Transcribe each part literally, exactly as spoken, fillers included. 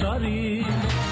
شاری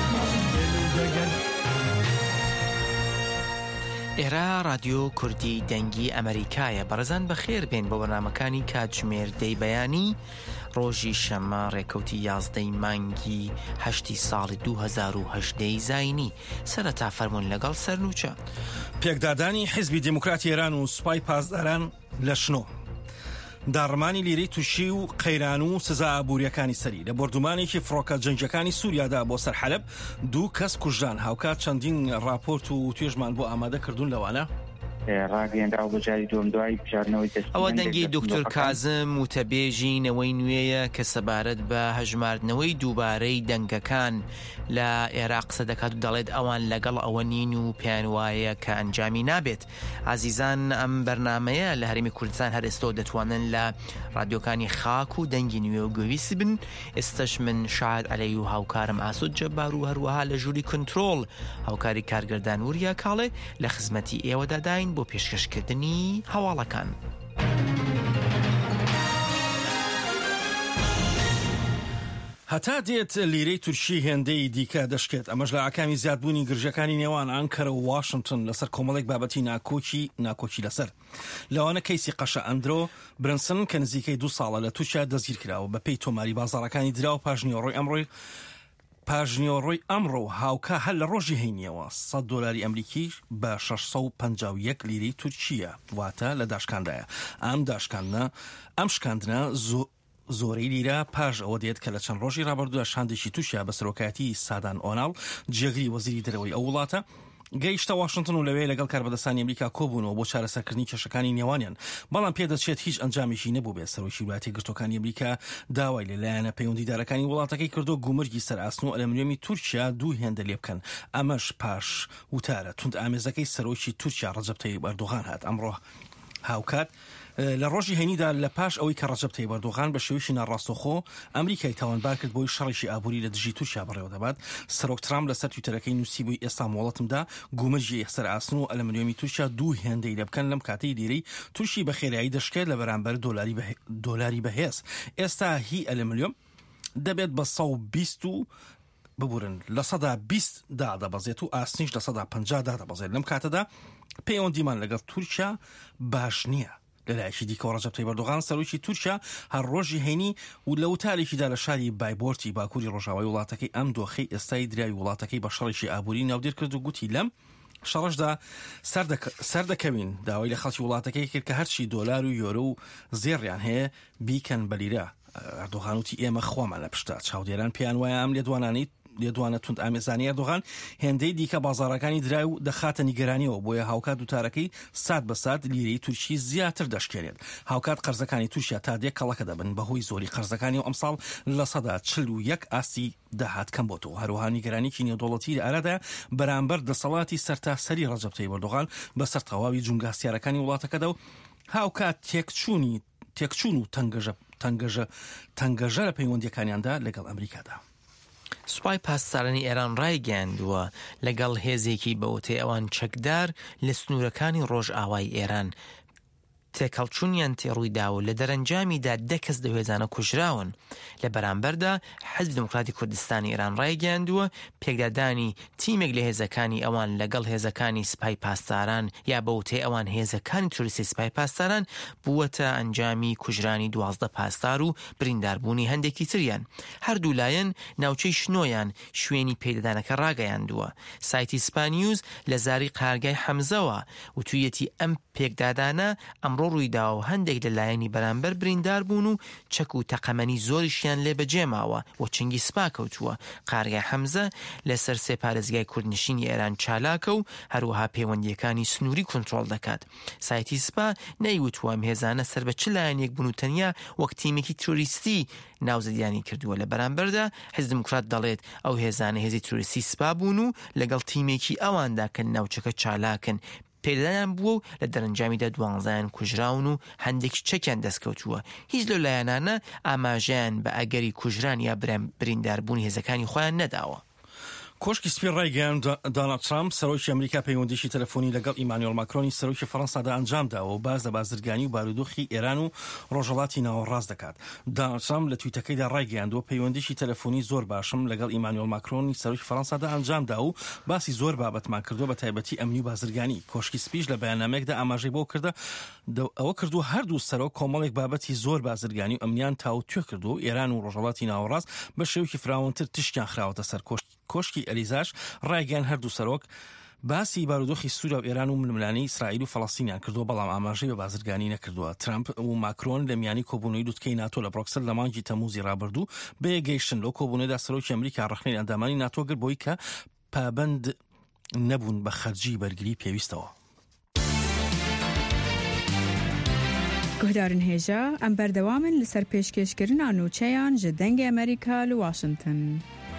ئێرە رادیۆ کوردی دەنگی ئەمریکایە. بەڕێزان بەخێر بێن بە بەرنامەکانی کاتژمێر دەی بەیانی ڕۆژی شەمە ڕێکەوتی یازدەی مانگی هەشتی ساڵی دوو هەزار و هەشت زاینی سەرەتا فەرموون لەگەڵ سەرنووچە پێکدادانی حیزبی دموکراتی ئێران و سوپای پاسداران لە شنۆ داڕمانی لیرەی تووشی و قەیران و سزا ئابوووریەکانی سەری لە بردومانێکی فڕۆکە جەنگەکانی سووریادا بۆ سەر حەلەب دوو کەس کوژدان. هاوکات چەندین راپۆرت و توێژمان بۆ ئامادە کردوون لەوانە ڕاگەیەنرا و بەجاری دوم دوای بژاردنەوەی دەست ئەوە دەنگی دکتۆر کازم وتەبێژی نەوەی نوێیە کە سەبارەت بە هەژماردنەوەی دووبارەی دەنگەکان لە عێراق قسە دەکات و دەڵێت ئەوان لەگەڵ ئەوە نین و پێیان وایە کە ئەنجامی نابێت. عزیزان ئەم بەرنامەیە لە هەرێمی کوردستان هەر ئێستا دەتوانن لە رادیۆکانی خاک و دەنگی نوێ و گوێویسی بن. ئێستش من شاد عەلەی و هاوکارم ئاسود جەبار و هەروەها لە ژووری کنترۆل هاوکاری کارگەردان وریا کاڵێ لە خزمەتی ئێوەدا داین بۆ پێشکەشکردنی هەواڵەکان. هەتا دێت لیرەی تورکی هێندەی دیکە دەشکێت. ئەمەش لە ئاکامی زیادبوونی گرژەکانی نێوان ئانکەرە و واشنگتن لەسەر کۆمەڵێک بابەتی ناکۆکی ناکۆکی لەسەر لەوانە کەیسی قەشە ئەندرۆ برنسن کە نزیکەی دوو ساڵە لە تووشیا دەستگیر کراوە بە پێی تۆماری بازاڕەکانی درا و پاژنیۆڕۆی ئەمڕۆی پاژنیۆڕۆی ئەمڕۆ هاوکە هەر لە ڕۆژی هەینیەوە سەد دۆلاری ئەمریکی بە شەش سەد و پەنجا و یەک لیرەی تورکیە واتە لە داشکاندایە. ئەم داشکاندنە ئەم شکاندنە زۆ زۆرەی لیرە پاش ئەوە دێت کە لە چەند ڕۆژی ڕابردووە شاندێکی تووشیا بە سەرۆکاتی سادان ئۆناڵ جێگری وەزیری دەرەوەی ئەو وڵاتە گەیشتە واشنگتن و لەوێ لەگەڵ کاربەدەستانی ئەمریکا کۆبوونەوە بۆ چارەسەرکردنی کێشەکانی نێوانیان. بەڵام پێدەچێت هیچ ئەنجامیشی نەبوو بێت. سەرۆکی وڵاتی گرتوەکانی ئەمریکا داوای لەلایەنە پەیوەندیدارەکانی وڵاتەکەی کردو گومرگی سەرئاسن و ئەلمنیۆمی تورکیا دوو هێندە لێ بکەن. ئەمەش پاش وتارە تند ئامێزەکەی سەرۆکی تورکیا ڕەجەب تەیب ئەردۆغان هات. ئەمڕۆ هاوکات لە ڕۆژی هەینیدا لە پاش ئەوەی کە ڕەجەب تەیب ئەردۆغان بە شێوەیەکی ناڕاستەوخۆ ئەمریکای تاوانبار کرد بۆی شەڕێکی ئابووری لە دژی تورکیا بەڕێوە دەبات. سەرۆک ترامپ لەسەر تویتەرەکەی نووسی بووی ئێستا مۆڵەتمدا گومرجی سەرئاسن و ئەلمنیۆمی تورکیا دوو هێندەی لێ بکەن لەم کاتەی لیرەی تورکی بە خێرایی دەشکێت لە بەرامبەر دۆلاری بەهێز. ئێستا هی ئەلمنیۆم دەبێت بە سەد و بیست و ببورن لە سەدا بیست دا دەبەزێت و ئاسنیش لە سەدا پەنجا دا دەبەزێت. لەم کاتەدا پەیوەندیمان لەگەڵ تورکیا باش نییە. لەلایەکی دیکە ڕەجەب تەیب ئەردۆغان سەرۆکی تورکیا هەر ڕۆژی هەینی و لە وتارێکیدا لە شاری بایبۆرتی باکووری ڕۆژاوای وڵاتەکەی ئەم دۆخەی ئێستای دراوی وڵاتەکەی بە شەڕێکی ئابووری ناودیر کرد و گوتی لەم شەڕەشدا سەردەکەوین داوای لە خەڵکی وڵاتەکەی کرد کە هەرچی دۆلار و یۆرە و زێڕیان هەیە بیکەن بە لیرە. ئەردۆغان وتی ئێمە خۆمان لە پشتا چاودێران پێیان وایە ئەم لێدوانانەی لێدوانە تند ئامێزانی ئەردۆغان هێندەی دیکە بازاڕەکانی درای و دەخاتە نیگەرانیەوە بۆیە هاوکات دووتارەکەی سات بە سات لیرەی تورکی زیاتر دەشکێنێت. هاوکات قەرزەکانی تورکیا تا دێک کەڵەکە دەبن بەهۆی زۆری قەرزەکانی و ئەمساڵ لە سەدا چل و یەک ئاستی داهات کەم بۆتەوە. هەروەها نیگەرانێکی نێودوڵەتی لە ئەرادا بەرامبەر دەسەڵاتی سەرتاسەری ڕەجەب تەیب ئەردۆغان بەسەر تەواوی جونگاسیارەکانی وڵاتەکەدا و هاوکات تێکچوونی تێکچوون و تەنگەژە تەنگەژە تەنگەژە لە پەیوەندیەکانیاندا لەگەڵ ئەمریکادا. سوپای پاسدارانی ئێران ڕایگەیاندووە لەگەڵ هێزێکی بەوتەی ئەوان چەکدار لە سنوورەکانی ڕۆژئاوای ئێران تێکەڵچوونیان تێڕوویداوە لە دەرەنجامیدا دە کەس لە هێزانە کوژراون. لە بەرامبەردا حیزبی دموکراتی کوردستانی ئێران ڕایگەیاندووە پێکدادانی تیمێک لە هێزەکانی ئەوان لەگەڵ هێزەکانی سوپای پاسداران یا بەوتەی ئەوان هێزەکانی توریستی سوپای پاسداران بووەتە ئەنجامی کوژرانی دوازدە پاسدار و برینداربوونی هەندێکی تریان. هەردوو لایەن ناوچەی شنۆیان شوێنی پێدادانەکە ڕاگەیاندووە. سایتی سپانیوز لە زاری قارگای حەمزەوە و تویەتی ئەم پێکدادانە ئەمڕۆ ڕوویداوە هەندێک لە لایەنی بەرامبەر بریندار بوون و چەک و تەقەمەنی زۆریشیان لێ بەجێماوە و چنگی سپا کەوتووە. قارگای حەمزە لەسەر سێ پارێزگای کوردنشینی ئێران چالاکە و هەروەها پەیوەندیەکانی سنووری کۆنتڕۆڵ دەکات. سایتی سپا نەیوتووە ئەم هێزانە سەر بە چ لایەنێک بوون و تەنیا وەک تیمێکی توریستی ناوزەدیانی کردووە. لە بەرامبەردا حیزب دموکرات دەڵێت ئەو هێزانە هێزی توریستی سپا بوون و لەگەڵ تیمێکی ئەواندا کە ناوچەکە چالاکن پێدایان بووە و لە دەرەنجامیدا دوانزایان کوژراون و هەندێکی چەکیان دەستکەوتووە. هیچ لەو لایەنانە ئاماژەیان بە ئەگەری کوژران یا برینداربوونی هێزەکانی خۆیان نەداوە. کۆشکی سپی ڕایگەیان دۆناڵد ترامپ سەرۆکی ئەمریکا پەیوەندیشی تەلەفۆنی لەگەڵ ئیمانوێل ماکرۆنی سەرۆکی فەڕەنسادا ئەنجامداوە و باز لە بازرگانی و بارودۆخی ئێران و ڕۆژهەڵاتی ناوەڕاست دەکات. دۆناڵد ترامپ لە تویتەکەیدا ڕایگەیاندووە پەیوەندیشی تەلەفۆنی زۆر باشم لەگەڵ ئیمانوێل ماکرۆنی سەرۆکی فەڕەنسادا ئەنجامدا و باسی زۆر بابەتمان کردووە بە تایبەتی ئەمنی و بازرگانی. کۆشکی سپیش لە بەیاننامەیەکدا ئاماژەی بۆ کردە ئەوە کردو هەردوو سەرۆک کۆمەڵێک بابەتی زۆر بازرگانی و ئەمنیان تاو توێ کردو ئێران و ڕۆژهەڵاتی ناوەڕاست بە شێوکی فراوانتر تشتیان خراوەتە سەر کۆشکی ئەلیزاش. ڕایگەیان هەردوو سەرۆک باسی بارودۆخی سووریا و ئێران و ململانی ئیسرائیل و فەڵەستینیان کردووە بەڵام ئاماژەی بە بازرگانی نەکردووە. ترامپ و ماکرۆن لە میانی کۆبوونەوەی دووتکەی ناتۆ لە بڕۆکسل لە مانگی تەمووزی ڕابردوو بەیەگەیشتن لەو کۆبوونەدا سەرۆکی ئەمریکا ڕەخنەی ئەندامانی ناتۆ کرد بۆی کە پابەند نەبوون بە خەرجی بەرگری پێویستەوە. گوهدارن هێژە ئەم بەردەوامن لەسەر پێشکەشکردنا نوچەیان ji dengê ئەمریکا لە واشنگتن.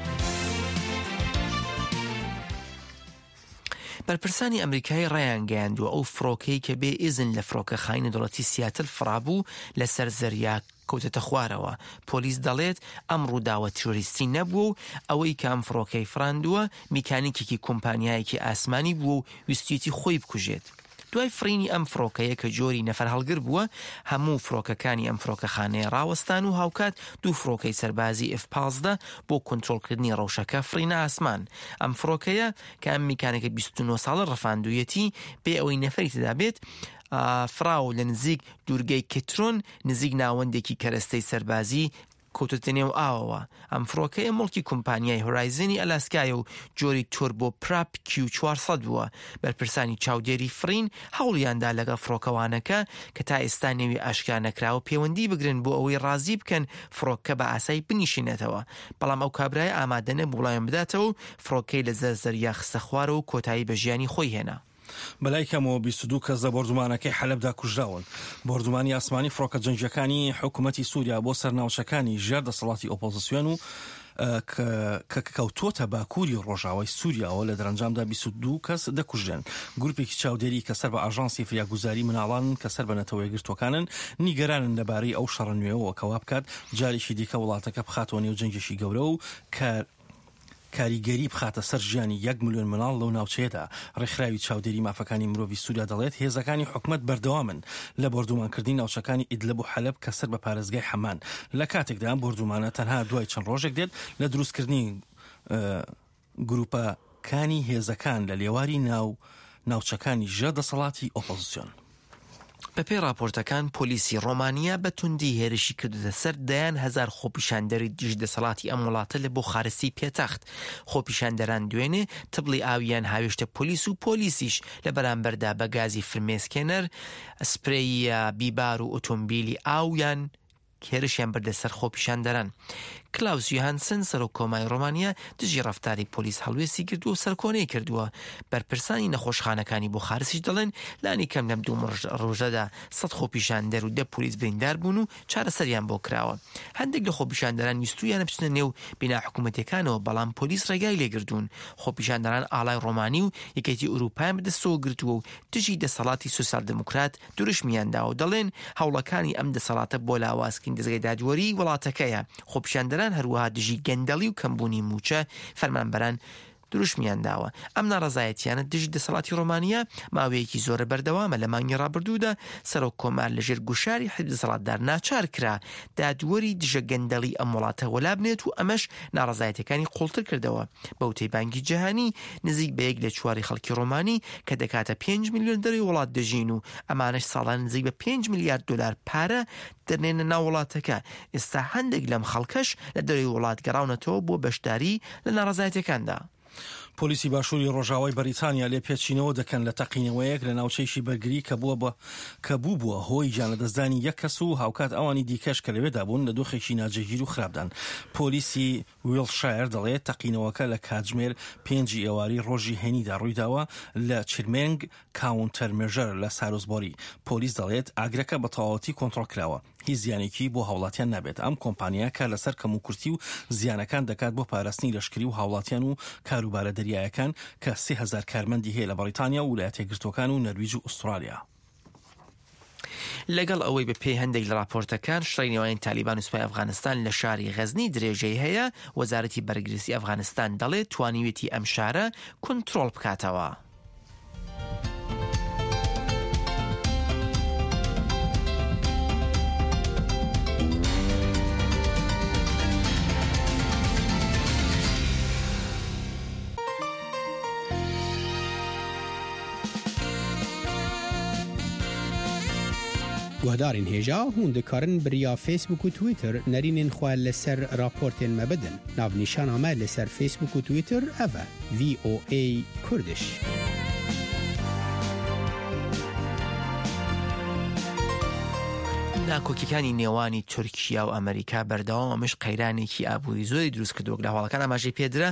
بەرپرسانی ئەمریکای ڕایان گەیاندووە ئەو فڕۆکەی کە بێ ئیزن لە فڕۆکەخانەی دەوڵەتی سیاتل فرابوو لەسەر زەریا کەوتەتە خوارەوە. پۆلیس دەڵێت ئەم ڕووداوە تیۆریستی نەبوو و ئەوەی کە ئەم فڕۆکەی فراندووە میکانیکێکی کۆمپانیایەکی ئاسمانی بوو و ویستیەتی خۆی بکوژێت. دوای فرینی ئەم فڕۆکەیە کە جۆری نەفەر هەڵگر بووە هەموو فڕۆکەکانی ئەم فڕۆکەخانەیە ڕاوەستان و هاوکات دوو فڕۆکەی سەربازی ئف پانزدە بۆ کۆنتڕۆڵکردنی ڕەوشەکە فرینە ئاسمان. ئەم فڕۆکەیە کە ئەم میکانێکە بیست و نۆ ساڵە ڕەفاندوویەتی بێ ئەوەی نەفەری تێدا بێت فراو لە نزیک دوورگەی کترۆن نزیک ناوەندێکی کەرەستەی سەربازی کۆتتە نێو ئاوەوە. ئەم فڕۆکەیە مڵکی کۆمپانیای هۆرایزنی ئەلاسکایە و جۆری تۆربۆ پراپ کیو چوارسەد بووە. بەرپرسانی چاودێری فرین هەوڵیاندا لەگە فڕۆکەوانەکە کە تا ئێستا نێوی ئاشکرا نەکراوە پەیوەندی بگرن بۆ ئەوەی ڕازی بکەن فڕۆکە بە ئاسایی بنیشێنێتەوە. بەڵام ئەو کابرای ئامادە نەبوو وڵایان بداتەوە و فڕۆکەی لە زەرزەریا خستە خوارەوە و کۆتایی بە ژیانی خۆی هێنا. بەلای کەمەوە بیست و دوو کەس لە بۆردومانەکەی حەلەبدا کوژراون. بۆردومانی ئاسمانی فڕۆکە جەنگیەکانی حکوومەتی سووریا بۆ سەرناوچەکانی ژێر دەسەڵاتی ئۆپۆزیسیۆن و کە کەوتۆتە باکووری ڕۆژاوای سووریاوە لە دەرەنجامدا بیست و دوو کەس دەکوژرێن. گروپێکی چاودێری کە سەر بە ئاژانسی فریاگوزاری مناڵان کە سەر بە نەتەوەی گرتوەکانن نیگەرانن لەبارەی ئەو شەڕە نوێەوە کەوا بکات جارێکی دیکە وڵاتەکە بخاتەوە نێو جەنگێکی گەورە و کار کاریگەری بخاتە سەر ژیانی یەک ملیۆن مناڵ لەو ناوچەیەدا. ڕێکخراوی چاودێری مافەکانی مرۆڤی سووریا دەڵێت هێزەکانی حکومەت بەردەوامن لە بۆردومانکردنی ناوچەکانی ئیدلب و حەلەب کە سەر بە پارێزگای حەمان. لە کاتێکدا ئەم بۆردومانە تەنها دوای چەند ڕۆژێک دێت لە دروستکردنی گروپەکانی هێزەکان لە لێواری ناو ناوچەکانی ژێر دەسەڵاتی ئۆپۆزیسیۆن. بەپێی راپۆرتەکان پۆلیسی ڕۆمانیا بە توندی هێرشی کردوتە سەر دەیان هەزار خۆپیشاندەری دژ دەسەڵاتی ئەم وڵاتە لە بۆ خارستی پێتەخت. خۆپیشاندەران دوێنێ تبڵی ئاویان هاوێشتە پۆلیس و پۆلیسیش لە بەرامبەردا بە گازی فرمێسکێنەر سپرەی بیبار و ئۆتۆمبیلی ئاویان هێرشیان بەردەسەر خۆپیشاندەران. کلاوس یوهانسن سەرۆک کۆمای ڕۆمانیا دژی ڕەفتاری پۆلیس هەڵوێستی کردو و سەرکۆنەی کردووە. بەرپرسانی نەخۆشخانەکانی بۆ خارسیش دەڵێن لانی کەم لەم دوو ڕۆژەدا سەد خۆپیشاندەر و دە پۆلیس بریندار بوون و چارەسەریان بۆ کراوە. هەندێک لە خۆپیشاندەران ویستویانە بچنە نێو بینا حکوومەتیەکانەوە بەڵام پۆلیس ڕێگای لێگردوون. خۆپیشاندەران ئاڵای ڕۆمانی و یەکێتی ئوروپایان بەدەستەوە گرتووە و دژی دەسەڵاتی سوسیال دموکرات دوورشمیانداوە و دەڵێن هەوڵەکانی ئەم دەسەڵاتە بۆ لاوازکردنی دەزگای دادوەری وڵاتەکەیە. خۆپیشاندەران هەروەها دژی گەندەڵی و کەمبوونی موچە فەرمانبەران دروشمیان داوە. ئەم ناڕەزایەتیانە دژی دەسەڵاتی ڕۆمانیا ماوەیەکی زۆرە بەردەوامە. لە مانگی ڕابردوودا سەرۆک کۆمار لەژێر گوشاری حزب دەسەڵاتدار ناچار کرا دادوەری دژە گەندەڵی ئەم وڵاتە وەلا بنێت و ئەمەش ناڕەزایەتەکانی قوڵتر کردەوە. بەوتەی بانکی جیهانی نزیک بە یەک لە چواری خەڵکی ڕۆمانی کە دەکاتە پێنج ملیۆن دەروی وڵات دەژین و ئەمانش ساڵان نزیک بە پێنج میلیارد دلار پارە دەرنێنە ناو وڵاتەکە. ئێستا هەندێک لەم خەڵکەش لە دەروی وڵات گەڕاونەتەوە بۆ بەشداری لە ناڕەزایەتەکاندا. پۆلیسی باشووری ڕۆژاوای بەریتانیا لێ پێچینەوە دەکەن لە تەقینەوەیەک لە ناوچەیشی بەرگری کە بووە بە کە بوو بووە هۆی گیانەدەستدانی یەک کەس و هاوکات ئەوانی دیکەش کە لەوێدا بوون لە دۆخێکی ناجێگیر و خراپدان. پۆلیسی ویلشایر دەڵێت تەقینەوەکە لە کاتژمێر پێنجی ئێواری ڕۆژی هێنیدا ڕوویداوە لە چرمێنگ کاونتەرمێژەر لە سارۆزبۆری. پۆلیس دەڵێت ئاگرەکە بە تەواوەتی کۆنتڕۆڵ کراوە. هیچ زیانێکی بۆ هاوڵاتیان نابێت. ئەم کۆمپانیا کار لەسەر کەم و کورتی و زیانەکان دەکات بۆ پاراستنی لەشکری و هاوڵاتیان و کاروبارە دەریایەکان کە سێ هەزار کارمەندی هەیە لە بەریتانیا و ویلایەتە یەکگرتووەکان و نەرویج و ئوسترالیا. لەگەڵ ئەوەی بە پێی هەندێک لە راپۆرتەکان شڕینەوەیان تالیبان و سوپای ئەفغانستان لە شاری غەزنی درێژەی هەیە، وەزارەتی بەرگریستی ئەفغانستان دەڵێت توانیوێتی ئەم شارە کۆنتڕۆڵ بکاتەوە. گهدارین هێژا هون دikarin biriya Facebook û Twitter nerînên xwe li ser raportên me bidin. Navnîşana me li ser Facebook û Twitter ev e V O A Kurdiş. ناکۆکیەکانی نێوانی تورکیا و ئەمریکا بەردەوام ئەمەش قەیرانێکی ئابووری زۆری دروست کردووە لە هەواڵەکان ئاماژەی پێدرا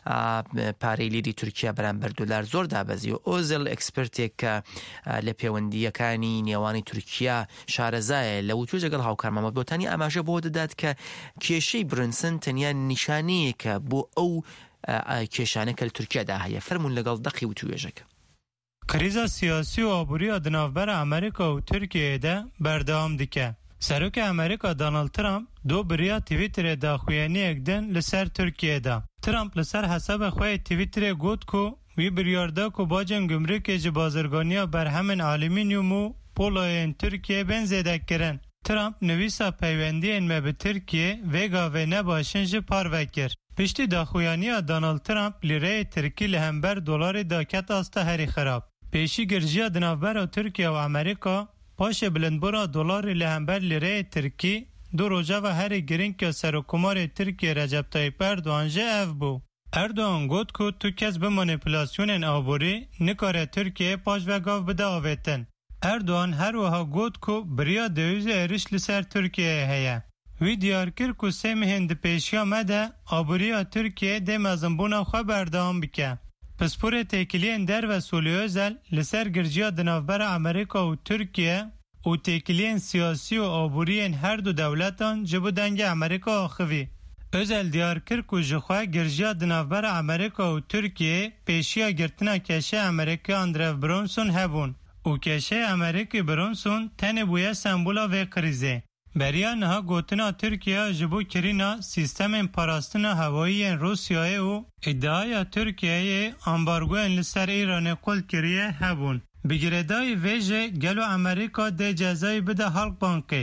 پارەی لیری تورکیا بەرامبەر دۆلار زۆر دابەزی و ئۆزل ئەکسپرتێک کە لە پەیوەندیەکانی نێوانی تورکیا شارەزایە لە وتوی لەگەڵ هاوکارمەمە بۆتانی ئاماژە بۆ دەدات کە کێشەی برنسن تەنیا نیشانەیەکە بۆ ئەو کێشانە کە لە تورکیادا هەیە. فەرمون لەگەڵ دەقی وتوێژەکە. کریزا سیاسی و آبوری دناوبر امریکا و ترکیه ده بردام دیکه. سروک امریکا دونالد ترامپ دو بریا تویتر داخویانی اکدن لسر ترکیه ده. ترامپ لسر حساب خواه تویتر گوت کو وی بریارده کو باجن گمرک جبازرگانیا بر همین آلومینیوم و پولوین ترکیه بنزیده کرن. ترامپ نویسا پیوندی انمه به ترکیه ویگا و نباشن جه پار وکر. پشتی داخویانی دونالد ترامپ لیره ترکی لهمبر دلار داکت آسته هری خراب. پیشی گرجیا دنابر ترکیه و امریکا پاش بلندبورا دلار لهمبر لیره ترکی دو روزه و هر گرین که سرکمار ترکیه رجب طیب اردوان جه اف بو. اردوان گفت که تو کس به منیپولاسیون آبوری نکاره ترکیه پاش و گاو بده آویتن. اردوان هر وها گفت که بریا دویز ارش لسر ترکیه هیا. وی دیار کر که سه مهند پیشیا مده آبوریا ترکیه ده مزنبونا خواه بردام بکه. پسپور تکیلین در و سولی özel لسر گرجیا دنافبر امریکا و ترکیه و تکیلین سیاسی و آبورین هر دو دولتان جبو دنگ امریکا آخوی. özel دیار کر که جخواه گرجیا دنافبر امریکا و ترکیه پیشیا گرتنا کشه امریکا اندرف برونسون هبون و کشه امریکا برونسون تن بویا سمبولا و کریزه. بریا نها گوتنا ترکیه جبو کرینا سیستم پاراستنا هوایی روسیای و ادعای ترکیه امبارگوین لسر ایران قل کریه هبون. بگردای ویژه گلو امریکا ده جزای بده حلق بانکه.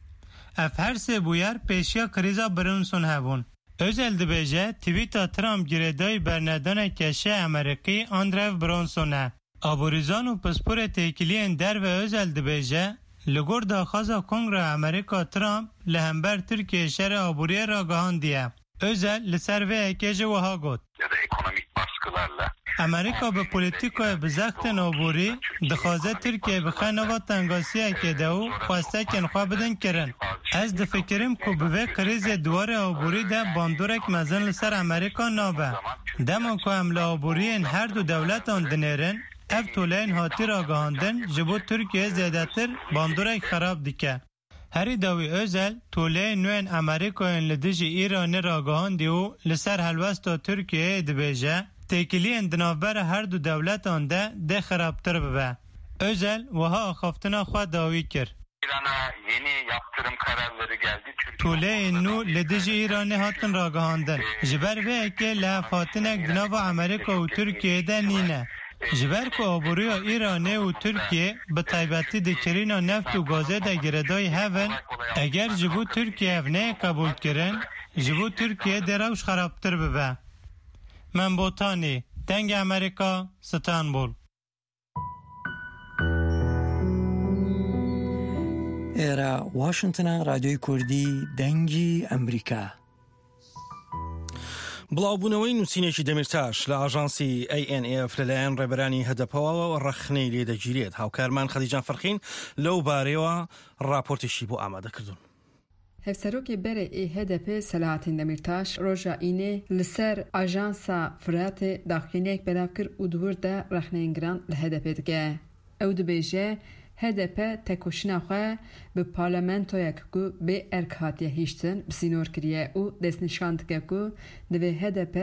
اف هر سه بویر پیشیا کریزا برونسون هبون. özel دبیجه تویتا ترامپ گردای برندان کشه امریکی اندرف برونسونه. آبوریزان و پسپور تکیلین در و özel دبیجه لگور داخوازا کنگره امریکا ترامپ لهمبر ترکیه شر آبوریه را گهاندیه. özel لسر و اکیجه وها گود. Ya da ekonomik baskılarla. امریکا به پولیتیکای بزخت آبوری دخوازه ترکیه بخواه نوا تنگاسیه که دو خواسته کن خواه بدن کرن. از دفکرم که به کریز دوار آبوری ده باندورک مزن لسر امریکا نابه. دمان که عمل آبورین هر دو دولت آن دنیرن اف طولین هاتی را گهاندن جبو ترکیه زیده تر باندورک خراب دیکه. هری داوی özel طولین نوین امریکایین لدیج ایرانی را گهاندی و لسر حلوستا ترکیه دبیجه تکیلین دنافبر هر دو دولت آنده ده خرابتر ببه. özel وها آخافتنا خواه داوی کر. İran'a yeni yaptırım kararları geldi. طولین نو لدیج ایرانی هاتن را گهاندن. جبر به اکه لحفاتنک دناف امریکا و ترکیه ده نینه. جبر که آبوریا ایرانه و ترکیه به طیبتی دکرینا نفت و گازه ده گردای هون اگر جبو ترکیه هفنه قبول کرن جبو ترکیه دروش خرابتر ببه. من بوتانی دنگ امریکا ستانبول. ایرا واشنطن رادیوی کوردی دنگی امریکا. بڵاوبوونەوەی نووسینێکی دەمیرتاش لە ئاژانسی ئەی ئێن ئێ ئەف لەلایەن ڕێبەرانی هەدەپەوە ڕەخنەی لێدەگیرێت. هاوکارمان خەدیجان فەرخین لەو بارەیەوە راپۆرتێکی بۆ ئامادە کردوون. هەفسەرۆکی بەرە ئێ هەدەپێ سەلاحەتین دەمیرتاش ڕۆژە ئینێ لەسەر ئاژانسا فراتێ داخینەیەک بەراو کرد و دووردا ڕەخنەیەنگران لە هەدەپێ دەکە. ئەو دەبێژە هەدەپە تەکۆشنا خۆ به پارلەمەنتۆیەک کو بێ ئەرک هاتیە هیشتن بسینۆر کریە و دەستنیشان دکە کو دەبێ هەدەپە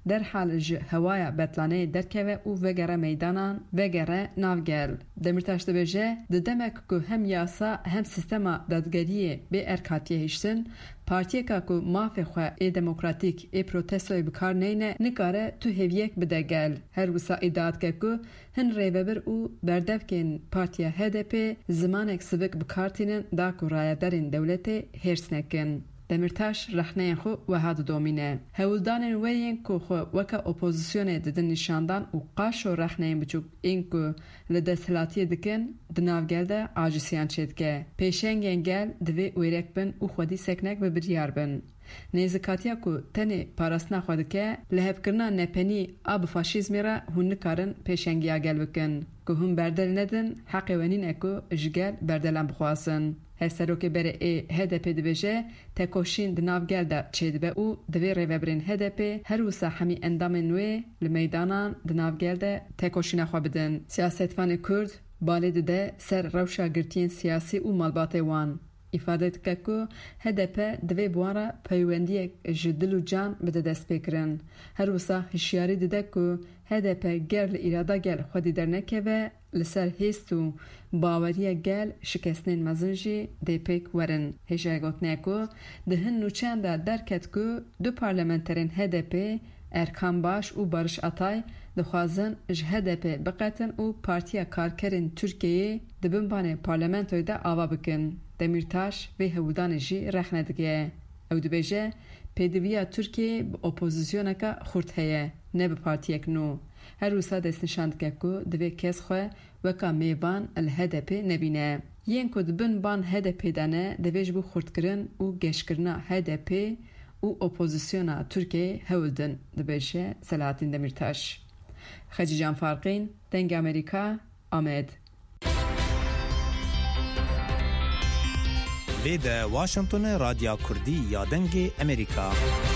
در حال ج هوایا بطلانه درکوه او وگره میدانان وگره نافگل. دمیرتاش دبیجه ددمک که هم یاسا هم سیستما دادگریه به ارکاتیه هشتن پارتیه که که مافی خواه ای دموکراتیک ای پروتستوی بکار نینه نکاره تو هیویک بدگل. هر وسا ایداد که که هن ریوبر او بردف کن پارتیه هدپ زمانک سوک بکارتینن دا که رای دارین دولت هرس نکن. دمیرتاش رخنه خو و هاد دومینه. هولدان وین که خو وکا اپوزیسیون ددن نشاندان و قاش و رخنه بچوک این که لدستلاتی دکن دناوگل ده آجسیان چید که پیشنگین گل دوی ویرک بن و خودی سکنک به بریار بن. نیزکاتیا که تنی پاراسنا خود که لحب کرنا نپنی آب فاشیزمی را هون نکارن پیشنگیا گل بکن که هم بردل ندن حق ونین اکو جگل بردلن بخواسن. هسترو که بره ای هدپ دبیجه تکوشین دناوگل ده چید به او دوی ریوبرین هدپ هر وسا همی اندام نوی لمیدانان دناوگل ده تکوشین خواه بدن. سیاستفان کرد بالید ده سر روشا گرتین سیاسی و مالبات وان. ifade etke ku H D P divê buwara peywendiyek ji dil û can bide dest pêkirin. Her wisa hişyarî dide ku H D P ger li îrada gel xwedî dernekeve li ser hêst û baweriya gel şikestinên mezin jî dê pêk werin. Hêja gotinê ku di hin nûçeyan de derket ku du parlamenterên H D P Erkan Baş û Barış Atay dixwazin ji H D P biqetin û Partiya Karkerên Tirkiyeyê di binbanê parlamentoyê de ava bikin. Demirtaş vê hewdanê jî rexne dike. Ew dibêje pêdiviya Tirkiyeyê bi opozisyoneka xurt heye, ne bi partiyek nû. Her wisa destnîşan dike ku divê kes xwe weka mêvan li H D P nebîne. Yên ku dibin ban H D P de ne divê ji bo xurtkirin û geşkirina H D P û opozisyona Tirkiyeyê hewildin, dibêje Selahattin Demirtaş. Xecî Can Farqîn, Deng Amerîka, Amed. Vê de Washingtonê Radya Kurdî ya Dengê Amerîka.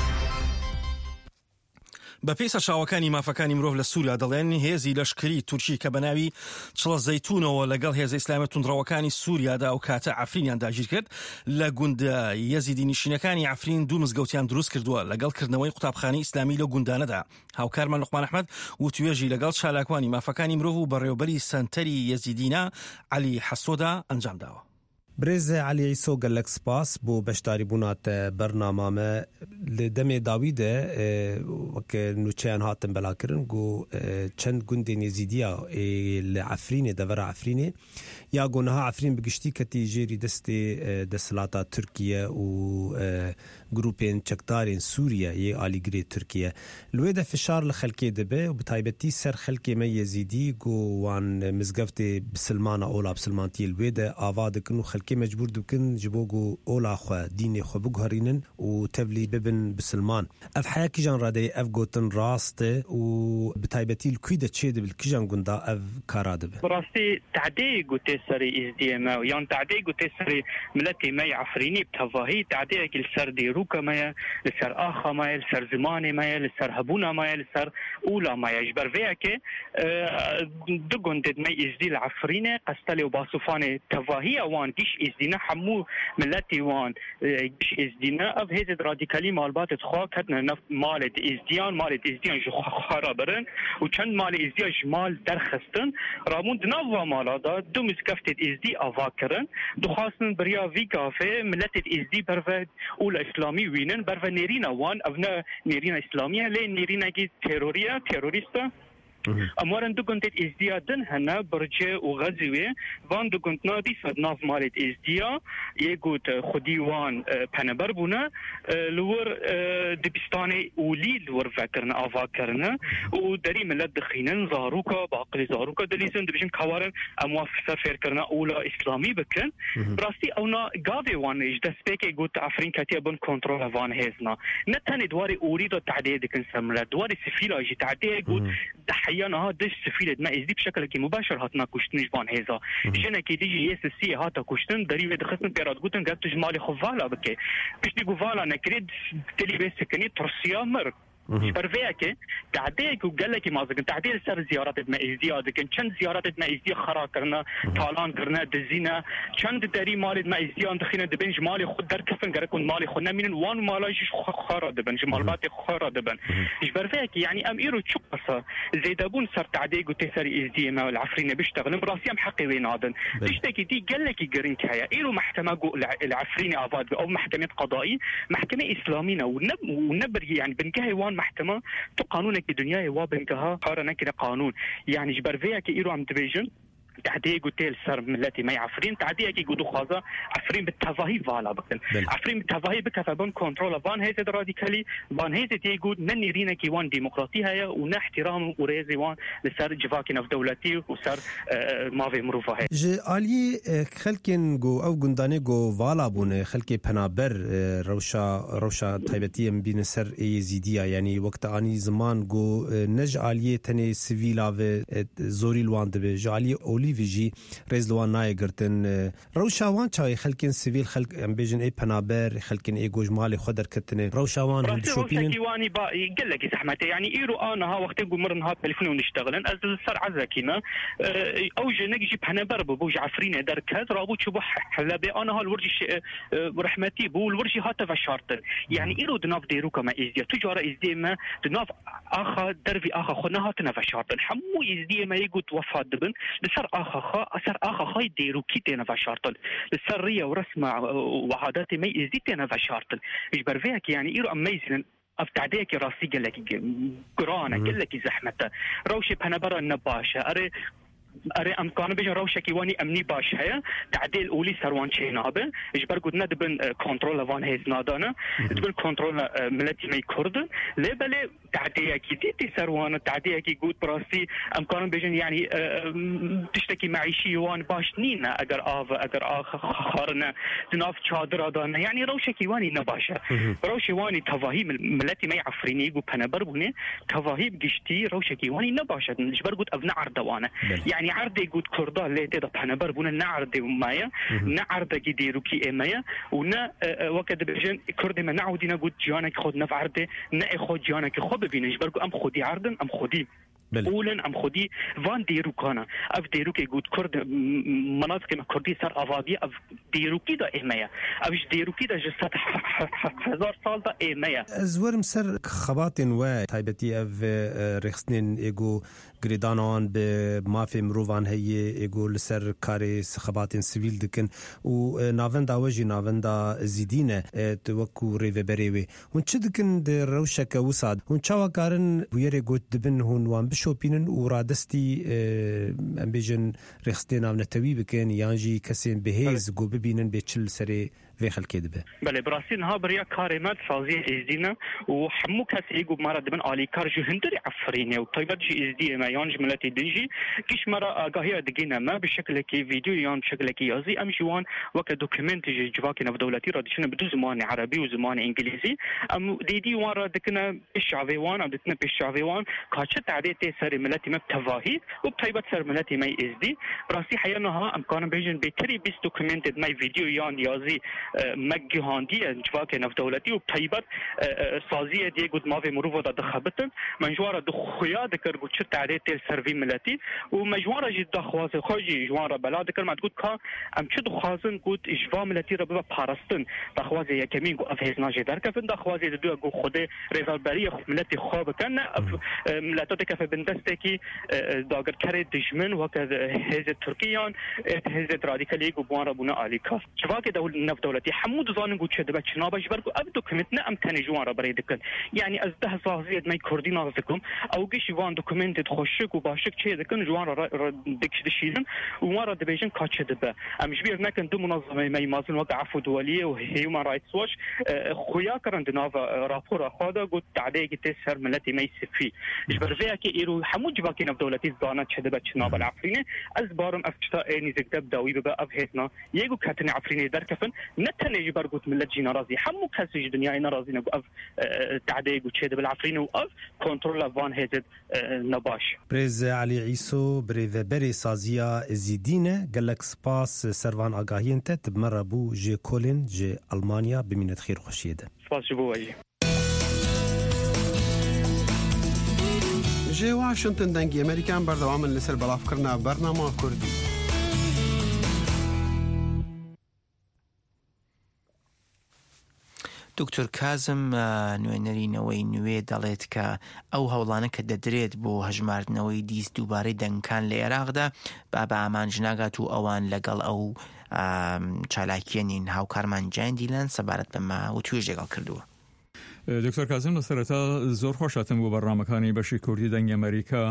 بە پێیسە چاوەکانی مافەکانی مرۆڤ لە سووریا دەڵێن هێزی لەشکری تورکی کە بەناوی چڵە زەیتونەوە لەگەڵ هێزە ئیسلامی توندڕەوەکانی سووریادا و کاتە عەفرینیان داگیر کرد لە گوندە یەزیدی نشینەکانی عەفرین دوو مزگەوتیان دروست کردووە لەگەڵ کردنەوەی قوتابخانەی ئیسلامی لەو گوندانەدا. هاوکارمان لوقمان ئەحمەد وتوێژی لەگەڵ چالاکوانی مافەکانی مرۆڤ و بەڕێوەبەری سەنتەری یەزیدینە عەلی حەسۆدا ئەنجام داوە. برز علی عیسو گلک سپاس بو بشتاری بونات برنامه لدم داوید وک نوچان هاتن بلا کرن گو چند گوند نزیدیا لعفرین دور عفرینه یا گونها عفرین بگشتی کتی جیری دست دسلاتا ترکیه و گروپین چکدارین سوریه یه آلیگری ترکیه لویده فشار لخلکی دبه و بتایبتی سر خلکی می یزیدی گو وان مزگفت بسلمان اولا بسلمانتی لویده آواد کنو خلکی مجبور دکن جبوگو اولا خو دین خو بگهرینن و تبلی ببن بسلمان اف حیاکی جان راده اف گوتن راسته و بتایبتی الکویده چیده بالکجان گوندا اف کاراده به براستی تعدی گوته سری ازدی ما یان تعدی گوته سری ملتی ما عفرینی بتواهی تعدی کل سر دیروکا ما لسر آخا ما لسر زمان ما لسر هبونا ما لسر اولا ما يجبر فيها كي دو گوندد ما ازدی العفرینه قستلی و باصفانه تواهی وان كيش ازدينا حمو ملتي وان كيش ازدينا اف هيزد راديكالي مالبات تخوا كتنا نف مالت ازديان مالت ازديان جو خرابرن وچند مال ازديان جمال درخستن رامون دنوا مالادا دو مسكفتت ازدي افاكرن دو خاصن بريا في كافي ملتت ازدي برفد اول اسلامي وينن برف نيرينا وان افنا نيرينا اسلاميه لي نيرينا كي تيروريا تيروريستا اموارن دو گنت ازدیادن هنه برجه و غزوه وان دو گنت نادی صد ناف مالت ازدیا یه گوت خودی وان پنبر بونه لور دبستان اولی لور فکرن آفا کرنه و دری ملت دخینن زاروکا باقل زاروکا دلیزن دبیشن کوارن اموا فسر فیر کرنه اولا اسلامی بکن براستی اونا گاوه وان اج دست پیک گوت افرین کتی بون کنترول وان هزنا نتنی دواری اوری دا تعدیه دکن سمله دواری سفیلا جی تعدیه گوت حيانا دش سفيلة ما ازدي بشكل كي مباشر هاتنا كشتنش بان هذا جنا كي ديجي اس سي هاتا كشتن دري دخلتن بيراد قلتن قلت جمالي خفالا بكي باش ديقو فالا نكريد تلي بس كني ترسيا مر برفيك تعديك وقال لك ما زكن تعديل سر زيارات ما ازدياد كن چند زيارات ما ازدي خرا كرنا طالان كرنا دزينا چند داري مال ما ازديان دخينا دبنج مالي خود در كفن غركون مالي خدنا من وان مالاش خرا دبنج مالبات خرا دبن ايش برفيك يعني ام ايرو تشقص زيدابون سر تعديك وتسري ازدي ما العفرين بيشتغل براسيام حقي وينادن تشتكي دي قال لك جرين كايا ايرو محكمه العفرين افاد او محكمه قضائي محكمه اسلاميه ونبر يعني بنكهي وان محكمه تو قانونك الدنيا وابنكها قارنه كده قانون يعني جبر فيها كي ايرو عم تبيجن تعديه قتيل سر ملتي ما عفرين تعديه كي قدو خازا عفرين بالتفاهي فالا بكن عفرين بالتفاهي بكفى بن كنترول فان هيز راديكالي فان هيز تيقود من يرينا كي وان ديمقراطي هيا ونا احترام وريزي وان لسر جفاكنا في دولتي وسر آه ما في مروفه هي جي آلي خلكن جو او گندانه جو فالا بونه خلكي پنابر روشا روشا تايبتي ام بين سر يزيديا يعني وقت اني زمان جو نج آلي تني سيفيلا و زوري لوان دبه جالي اولي ویژی رزلوان نای گرتن روشاوان چای خلکن سیویل خلک ام بیجن ای پنابر خلکن ای گوجمال خودر کتنه روشاوان هم شوپینن روشاوانی با قال لك زحمته يعني ايرو انا ها وقت قمرن ها تليفون ونشتغلن از صار عزكينا او جنجي بنبر بوج عفرين دركات رابو تشبح حلبي انا ها الورجي رحمتي بو الورجي ها تفشارتن يعني ايرو دناف ديرو كما ازدي تجاره ازدي ما دناف اخا دربي اخا خنا ها تنفشارتن حمو ازدي ما يقول وفات دبن لسر اخا خا اثر اخا خا ديرو كي تنفشارتن السريه ورسمه وعادات ما ازدي تنفشارتن ايش برفيك يعني ايرو اميزن افتعديك راسي قال لك قرانا قال لك زحمته روشي بنبر النباشه اري اري امكان بيجن روشكي واني امني باش هيا تعديل اولي سروان شينابه اجبر قد ندبن كنترول وان هيز نادانا دبن كنترول ملتي مي كرد لبل تعديكي دي سروان تعديكي قد براسي امكان بيجن يعني تشتكي معيشي وان باش نينا اگر اف اگر اخ خارنا تناف چادر دانا يعني روشكي واني نباشه روشي واني تفاهيم ملتي مي عفريني قد بنبر بني تفاهيم قشتي روشكي واني نباشه اجبر قد ابنا عردوانا يعني عرضي قد كردا اللي تدا بحنبر بونا نعرضي ومايا نعرضي كيديرو كي امايا ونا وكد بجن كردي ما نعودينا قد جانا خود نف عرضي نا خود جانا خود ببينش بركو ام خودي عرضن ام خودي اولن ام خودي وان ديرو كانا اف ديرو كي قد كرد مناطق ما كردي سر افادي اف ديرو كي دا امايا افش ديرو كي دا جسات هزار سال دا امايا ازور مسر خباتن و تايبتي اف رخصنين ايغو گریدانان به مافی مروان هی اگول سر کاری خباتن سیویل دکن و ناوندا وجی ناوندا زیدینه توکو ریو بریوی اون چه دکن در روشک وساد اون چاوا کارن ویره گوت دبن هون وان بشوپینن و رادستی ام بیجن رخصتین ام نتوی بکن یانجی کسین بهیز گو ببینن به چل سری في خلكي دبه بله براسين ها بريا كاريمات صازيه ازدينا وحمو كاسي يقو مرة دبن آلي كارجو هندري عفريني وطيبات جي ازدي ما يانج ملتي دنجي كيش مرة آقاهي دقينا ما بشكل كي فيديو يان بشكل كي يازي ام جوان وكا دوكيمنت جي جواكينا في دولتي رادشنا بدو زمان عربي وزمان انجليزي ام ديدي وان دكنا بالشعبي وان ام دكنا بالشعبي وان كاتشت عديتي سر ملتي ما بتفاهي وبطيبات سر ملتي ما ازدي براسي حيانا ها ام كان بيجن بكري بيس دوكيمنتد ماي فيديو يان يازي مجی هندی انجواک نفت دولتی و طیبت سازی دیگه گود ماوی مروف داد خبتن منجوار دو خیاد کر گود چه تعداد تل سروی ملتی و مجوار جد دخواست خواجی جوار بلاد کر مد گود که ام چه دخوازن گود اجوا ملتی را به پارستن دخواست یکمین گو افهز ناجی در کفن دخواست دو گو خود ریوالبری ملتی خواب کن ملتات کف بندسته کی داگر کر دشمن و که هز ترکیان هز رادیکالی گو بوان را بنا آلیکا جواک دول نفت دولتی حمود زانن قد شد بچ نابش بركو ابدو كمتنا ام تاني جوان را بري دكن يعني از ده صاحبيت ماي كردي نازكم او گيش وان دوكيمنت تخشك وباشك چه دكن جوان را دكش دشيدن ومره دبيجن كاتش دبه ام جبير نكن دو منظمه ماي مازن وقع عفو دوليه وهيومن رايتس واتش خويا كرند ناف رابور خدا قد تعديك تسر ملتي ماي سفي جبر فيها كي يرو حمود جباكين دولتي زانت شد بچ ناب العفرينه از بارم افتتا اني زكدب داوي ببا افهتنا يگو كاتني عفرينه دركفن نتني جبر قلت ملت جينا رازي حمو كاسج دنيا انا رازي نقو اف تعديق وتشيد بالعفرين واف كنترول فان هيزد نباش بريز علي عيسو بريف بري سازيا زيدينه قالك سباس سروان اغاهين تت بمربو جي كولين جي المانيا بمنت خير خوشيده سباس جبوي لەژێ واشنتن دەنگی ئەمریکان بەردەوامن لەسەر بەڵافکردنا بەرنامە کوردی. دکتۆر کازم نوێنەرینەوەی نوێ دەڵێت کە ئەو هەوڵانە کە دەدرێت بۆ هەژماردنەوەی دیست دووبارەی دەنگەکان لە عێراقدا با بە ئامانج ناگات و ئەوان لەگەڵ ئەو چالاکیێنین هاوکارمان جان دیلان سەبارەت بەمە و توێژ لەگەڵ کردووە. دکتۆر کازم لە سەرەتا زۆر خۆشاتم بۆ بەڕامەکانی بەشی کوردی دەنگی ئەمریکا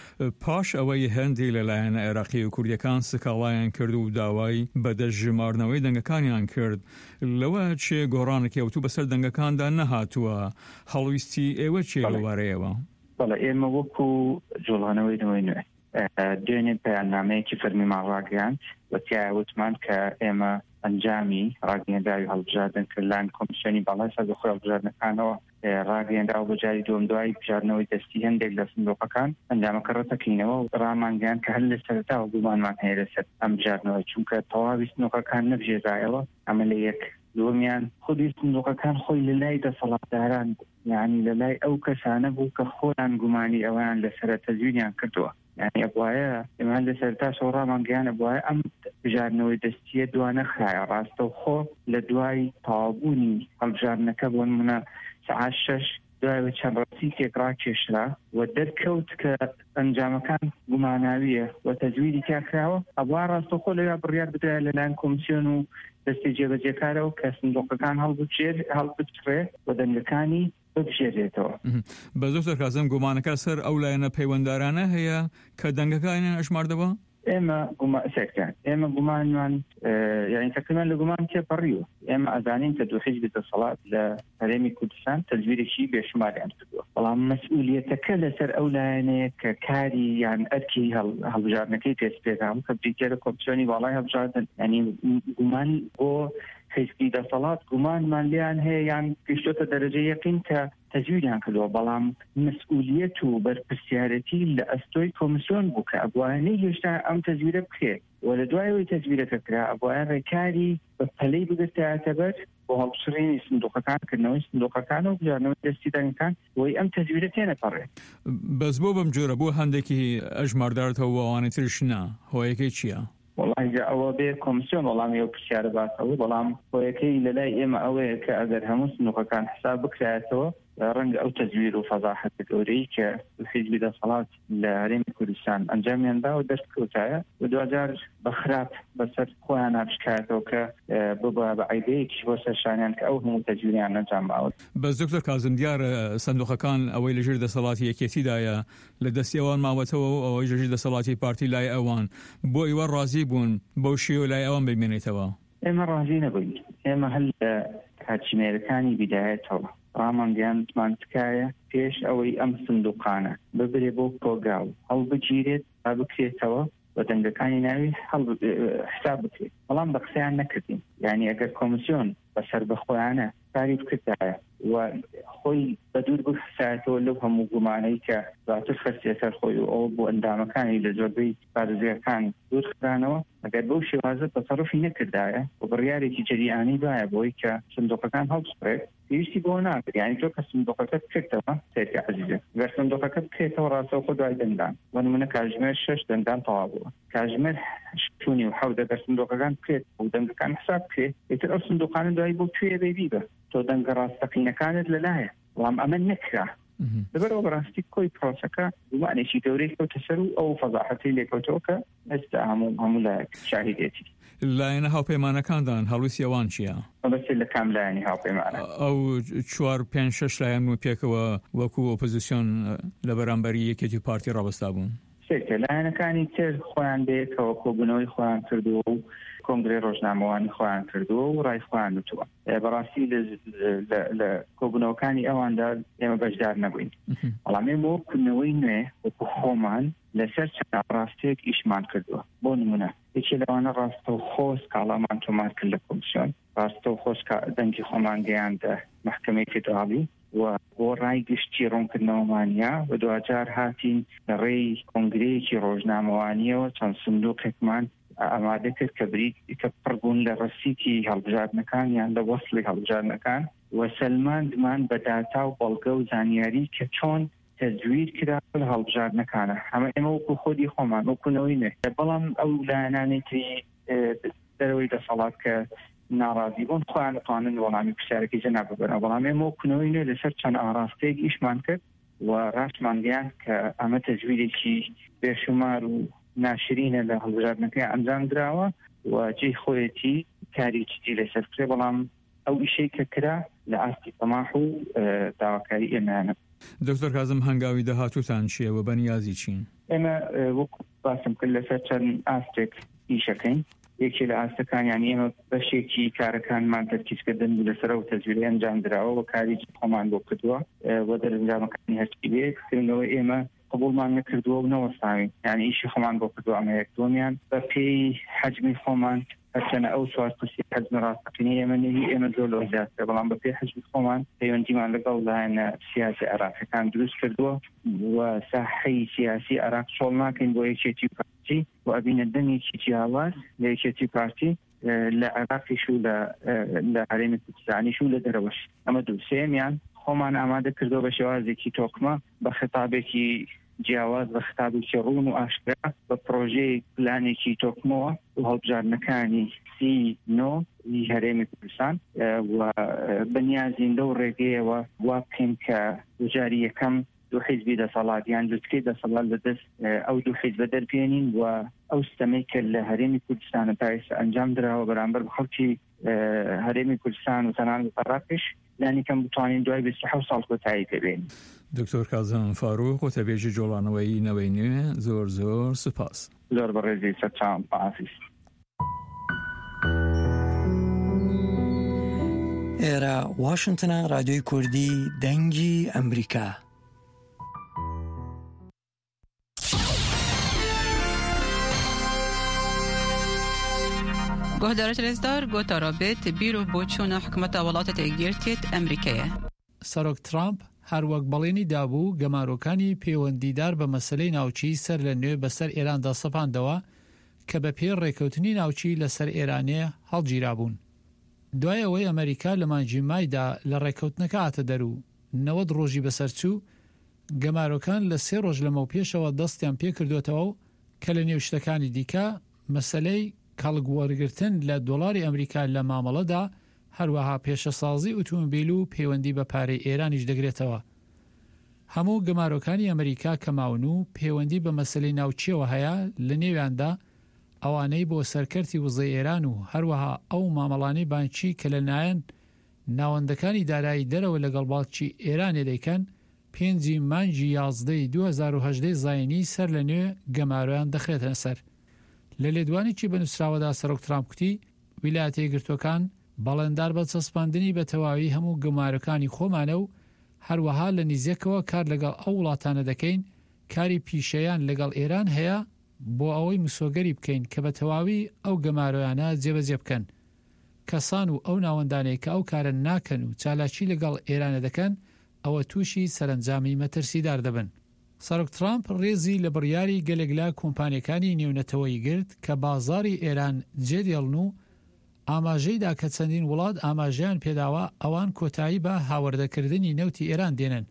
پاش ئەوەی هەندی لەلایەن عێراقی و کوردیەکان سکاڵایان کرد و داوای بەدەستژمارنەوەی دەنگەکانیان کرد لەوە چێ گۆڕانێکی ئەوتوو بەسەر دەنگەکاندا نەهاتووە هەڵویستی ئێوە چێ لەوارەیەوە؟ بەڵێ ئێمە وەکو جوڵانەوەی نەوەی نوێ دوێنێ پەیامنامەیەکی فەرمیمان ڕاگەیاند وەتیایە وتمان کە ئێمە ئەنجامی ڕاگەیەنداوی هەڵبژاردن کرد لایەن کۆمیسیۆنی باڵای سەربەخۆی هەڵبژاردنەکانەوە ڕاگەیەنداوە بۆ جاری دووەم دوای بژاردنەوەی دەستی هەندێک لە سندوقەکان ئەنجامەکە ڕەتەکەینەوە و ڕامانگەیان کە هەر لە سەرەتاوە گومانمان هەیە لەسەر ئەم بژاردنەوەی چونکە تەواوی سندوقەکان نەبژێدایەوە ئەمە لە یەک دووەمیان خودی سندوقەکان خۆی لە لای دەسەڵاتداران یعنی لە لای ئەو کەسانە بوو کە خۆیان گومانی ئەویان لەسەر تەزوینیان کردووە یعنی ئەبوایە ئێمە لە سەرتا شەڕامان گەیانە بوایە ئەم بژاردنەوەی دەستیە دوانە خایە ڕاستە و خۆ لە دوای تەواوبوونی هەڵبژاردنەکە بۆ نمونە سەعات شەش دوای چەند ڕاستیەک ڕاکێشرا و دەرکەوت کە ئەنجامەکان گوماناویە و تەزویری تیاکراوە ئەبوا ڕاستە خۆ لەوێ بڕیار بدرا لەلایەن کۆمیسیۆن و دەستی جێبەجێکارەوە کە سندوقەکان هەڵبچێت هەڵبچڕێ و دەنگەکانی ببژێرێتەوە. بە دکتۆر کازم گومانەکە سەر ئەو لایەنە پەیوەنددارانە هەیە کە دەنگەکانیان ئەژماردەوە؟ ئێمە سێکتان ئێمە گومانمان یعنی تقریبا لە گومان تێپەڕیوە ئێمە ئەزانین کە دوو حیزب دەسەڵات لە هەرێمی کوردستان تەزویرێکی بێشماریان کردووە بەڵام مەسئولیەتەکە لەسەر ئەو لایەنەیە کە کاری یان ئەرکی هەڵبژاردنەکەی پێشپێدام کە بریتیارە کۆمیسیۆنی باڵای هەڵبژاردن یعنی گومان بۆ حیزبی دەسەڵات گومانمان لیان هەیە یان گەیشتۆتە دەرەجەی یەقین کە تەزویریان کردووە بەڵام مەسئولیەت و بەرپرسیارەتی لە ئەستۆی کۆمیسیۆن بوو کە ئەبوایانەی هێشتا ئەم تەزویرە بکرێت و لە دوایەوەی تەزویرەکە کرا ئەبوایان ڕێکاری بە پەلەی بگرتایەتە بەر بۆ هەڵبژێردنی سندوقەکانکردنەوەی سندوقەکان و بژاردنەوەی دەستی دەنگەکان بۆی ئەم تەزویرە تێنەپەڕێت. بەس بۆ بەم جۆرە بۆ هەندێکی ئەژماردارێتەوە بۆ ئەوانەی تریش نا هۆیەکەی چییە؟ والله ئەوە بێ کۆمیسیۆن وەڵامی ئەو پرسیارە باسەوە بەڵام هۆیەکەی لەلای ئێمە ئەوەیە کە ئەگەر هەموو سندوقەکان حساب بکرایەتەوە ڕەنگە ئەو تەزویر و فەزاحەتە گەورەی کە حیزبی دەسەڵات لە هەرێمی کوردستان ئەنجامیان دا و دەستکەوتایە و دوجار بەخراپ بەسەر خۆیان ناپشکایەتەوە کە ببە بە عیبەیەکیش بۆ سەرشانیان کە ئەو هەموو تەزویریان ئەنجام ماوە. بەس دکتۆر کازم دیارە سندوقەکان ئەوەی لەژێر دەسەڵاتی یەکێتیدایە لە دەستی ئەوان ماوەتەوە و ئەوەی لەژێر دەسەڵاتی پارتی لای ئەوان بۆ ئێوە ڕازی بوون بەو شێوە لای ئەوان ببینێتەوە؟ ئێمە ڕازی نەبووین ئێمە هەل لە کاتژمێرەکانی بیدایەتەوە ڕامانگەیانمان تکایە پێش ئەوەی ئەم سندوقانە ببرێ بۆ کۆگاو هەڵبگیرێت با بکرێتەوە بە دەنگەکانی ناوی حساب بکرێت بەڵام بە قسەیان نەکردین یعنی ئەگەر کۆمیسیۆن بەسەر بەخۆیانە کاری بکردایە و خۆی بە دوور بخسایەتەوە لەو هەموو گومانەی کە دواتر خەرچێ سەر خۆی و ئەو بۆ ئەندامەکانی لە زۆربەی پارێزگاکان دوور خرانەوە ئەگەر بەو شێوازە تەسەڕوفی نەکردایە و بڕیارێکی جەریانی دایە بۆی کە سندوقەکان هەڵبژێت پێویستی بۆ ناکرد یعنی تۆ کە سندوقەکەت بکردەوە سێرکە عەزیزە گەر سندوقەکەت بکرێتەوە ڕاستەوخۆ دوای دەنگدان بۆ نمونە کاتژمێر شەش دەنگدان تەواو بووە کاتژمێر شتونی و حەوت دەگەر سندوقەکان بکرێت و دەنگەکان حساب بکرێت ئیتر ئەو سندوقانە دوای بۆ کوێ بێبی بە تۆ دەنگە ڕاستەقینەکانت لەلایە بەڵام ئەمە نەکرا لەبەرەوە بەڕاستی کۆی پرۆسەکە گومانێکی گەورەی کەوتە سەر و ئەو فەزاحەتی لێکەوتەوە کە ئێستا هەموو هەموو لایەک شاهیدێتی. لایەنە هاوپەیمانەکاندان هەڵویستی ئەوان چییە؟ بەسێ لە کام لایەنی هاوپەیمانە ئەو چوار پێنج شەش لایەن و پێکەوە وەکو ئۆپۆزیسیۆن لە بەرامبەری یەکێتی پارتی ڕابەستا بوون. سێکە لایەنەکانی تر خۆیان بێکەوە کۆبوونەوەی خۆیان کردووە و کۆنگرێ ڕۆژنامەوانی خۆیان کردووە و ڕای خۆیان وتووە بەڕاستی لە کۆبوونەوەکانی ئەواندا ئێمە بەشدار نەبووین بەڵام ئێمە وەکوونەوەی نوێ وەکو خۆمان لەسەر چەند ڕاستەیەک ئیشمان کردووە بۆ نمونە یەکێ لەوانە ڕاستە و خۆس کاڵامان تۆمار کرد لە کۆمیسیۆن ڕاستە و خۆس دەنگی خۆمان گەیاندە مەحکەمەی فیدراڵی و بۆ ڕای گشتی ڕوونکردنەوەمانیا و دوجار هاتین لە ڕێی کۆنگرەیەکی ڕۆژنامەوانیەوە چەند سندوقێکمان ئامادە کرد کە بریت کە پڕبوون لە ڕەسیتی هەڵبژاردنەکان یان لە وەسڵی هەڵبژاردنەکان و سەلماندمان بە داتا و بەڵگە و زانیاری کە چۆن تەجوید کرا لە هەڵبژاردنەکانە ئەمە ئێمە وەکو خۆدی خۆمان وەکوونەوەی نێ بەڵام ئەو لایەنانی تری دەرەوەی دەسەڵات کە ناڕازی بۆن خۆیان دەتوانن وەڵامی پرسیارەکەی جەناب ببەرن بەڵام ئێمە وەکوونەوەی نوێ لەسەر چەند ئاراستەیەک ئیشمان کرد و ڕاستمان دیان کە ئەمە تەجویدێکی بێشومار و ناشرینە لە هەڵبژاردنەکەی ئەنجام دراوە و جێی خۆیەتی کاری جدی لەسەر کرێ بەڵام ئەو ئیشەی کە کرا لە ئاستی تەماح و داواکاری ئێمەیانە. دکتۆر کازم هەنگاوی داهاتووتان چییە و بەنیازی چین؟ ئێمە وەکو باسم کرد لەسەر چەند ئاستێک ئیشەکەین یەکی لە ئاستەکانیان ئێمە بەشێکی کارەکانمان تەرکیزکردن لەسەر و تەجویدی ئەنجام دراوە و کاری خۆمان بۆ کردووە و دەرەنجامەکانی هەرچی بێ کردنەوە ئێمە قبولمان نەکردووە و نەوەستاوین یعنی ئیشی خۆمان بۆ کردووە ئەمە یەک دۆمیان بە پێی حەجمی خۆمان هەرچەنە ئەو سوار پرسی حەجمی ڕاستەقینەی ئێمە نەوی ئێمە زۆر لەوە زیاترە بەڵام بە پێی حەجمی خۆمان پەیوەندیمان لەگەڵ لایەنە سیاسی عێراقیەکان دروست کردووە و ساحەی سیاسی عێراق چۆڵ ناکەین بۆ یەکێتی پارتی و ئەبینە دەمێکی جیاواز لە یەکێتی پارتی لە عێراقیش و لە هەرێمی کوردستانیش و لە دەرەوەش ئەمە دوو سێمیان خۆمان ئامادە کردەوە بە شێوازێکی تۆکمە بە خطابێکی جیاواز بە خطابێکی ڕوون و ئاشکرا بە پرۆژەی پلانێکی تۆکمەوە و هەڵبژاردنەکانی سی نۆ هەرێمی کوردستان و بەنیازین لەو ڕێگەیەوە وا بکەین کە وجاری یەکەم دوو حیزبی دەسەڵاتیان لوتکەی دەسەڵات لەدەست ئەو دوو حیزبە دەربێنین و ئەو ستەمەی کە لە هەرێمی کوردستانە پایسە ئەنجام درراوە بەرامبەر بە خەڵکی هەرێمی کوردستان و تەنان لە عێراقیش لانیکەم بتوانین دوای بیست و حەوت ساڵ کۆتایی پێبێنین. دکتۆر کازم فاروق وتەبێژی جۆڵانەوەی نەوەی نوێ زۆر زۆر سوپاس. زۆر بەڕێزی سەرچاوم پاسیس. ئێرە واشنتنە رادیۆی کوردی دەنگی ئەمریکا. گهدار تلزدار گوتا رابط بیرو بۆچوونە حکومەتە وڵاتە یەکگرتووە ئەمریکایە. سەرۆک ترامپ هەروەک بەڵێنی دابوو گەمارۆکانی پەیوەندیدار بە مەسلەی ناوچی سەر لە نوێ بەسەر ئێراندا سەپاندەوە کە بە پێ ڕێکەوتنی ناوچی لەسەر ئێرانێ هەڵگیرابوون. دوای ئەوەی ئەمریکا لە مانگی مایدا لە ڕێکەوتنەکە هاتە دەرو نەوەد ڕۆژی بەسەرچوو گەمارۆکان لە سێ ڕۆژ لەمەو پێشەوە دەستیان پێ کردوێتەوە و کە لە نێو شتەکانی دیکە مەسلەی کەڵگوەرگرتن لە دۆڵاری ئەمریکا لە مامەڵەدا هەروەها پێشەسازی ئۆتۆمبیل و پەیوەندی بە پارەی ئێرانیش دەگرێتەوە. هەموو گەمارۆکانی ئەمریکا کەماون و پەیوەندی بە مەسلەی ناوچیەوە هەیە لە نێویاندا ئەوانەی بۆ سەرکەرتی وزەی ئێران و هەروەها ئەو مامەڵانەی بانکی کە لەلایەن ناوەندەکانی دارایی دەرەوە لەگەڵ باڵکی ئێرانێ دەیکەن پێنجی مانگی یازدەی دوو هەزار و هەژدە زاینی سەر لە نوێ گەمارۆیان دەخرێتە سەر. لە لێدوانێکی بەنووسراوەدا سەرۆک ترامپ کوتی ویلایەتە یەکگرتووەکان بەڵێندار بە چەسپاندنی بە تەواوی هەموو گەمارەکانی خۆمانە و هەروەها لە نزیەکەوە کار لەگەڵ ئەو وڵاتانە دەکەین کاری پیشەیان لەگەڵ ئێران هەیە بۆ ئەوەی مسۆگەری بکەین کە بە تەواوی ئەو گەمارۆیانە جێبەجێ بکەن. کەسان و ئەو ناوەندانەی کە ئەو کارە ناکەن و چالاکی لەگەڵ ئێرانە دەکەن ئەوە تووشی سەرنجامی مەترسیدار دەبن. سەرۆک ترامپ ڕێزی لە بڕیاری گەلێک لە کۆمپانیەکانی نێونەتەوەی گرت کە بازاری ئێران جێدێڵن و ئاماژەیدا کە چەندین وڵات ئاماژیان پێداوە ئەوان کۆتایی بە هاوردەکردنی نەوتی ئێران دێنن.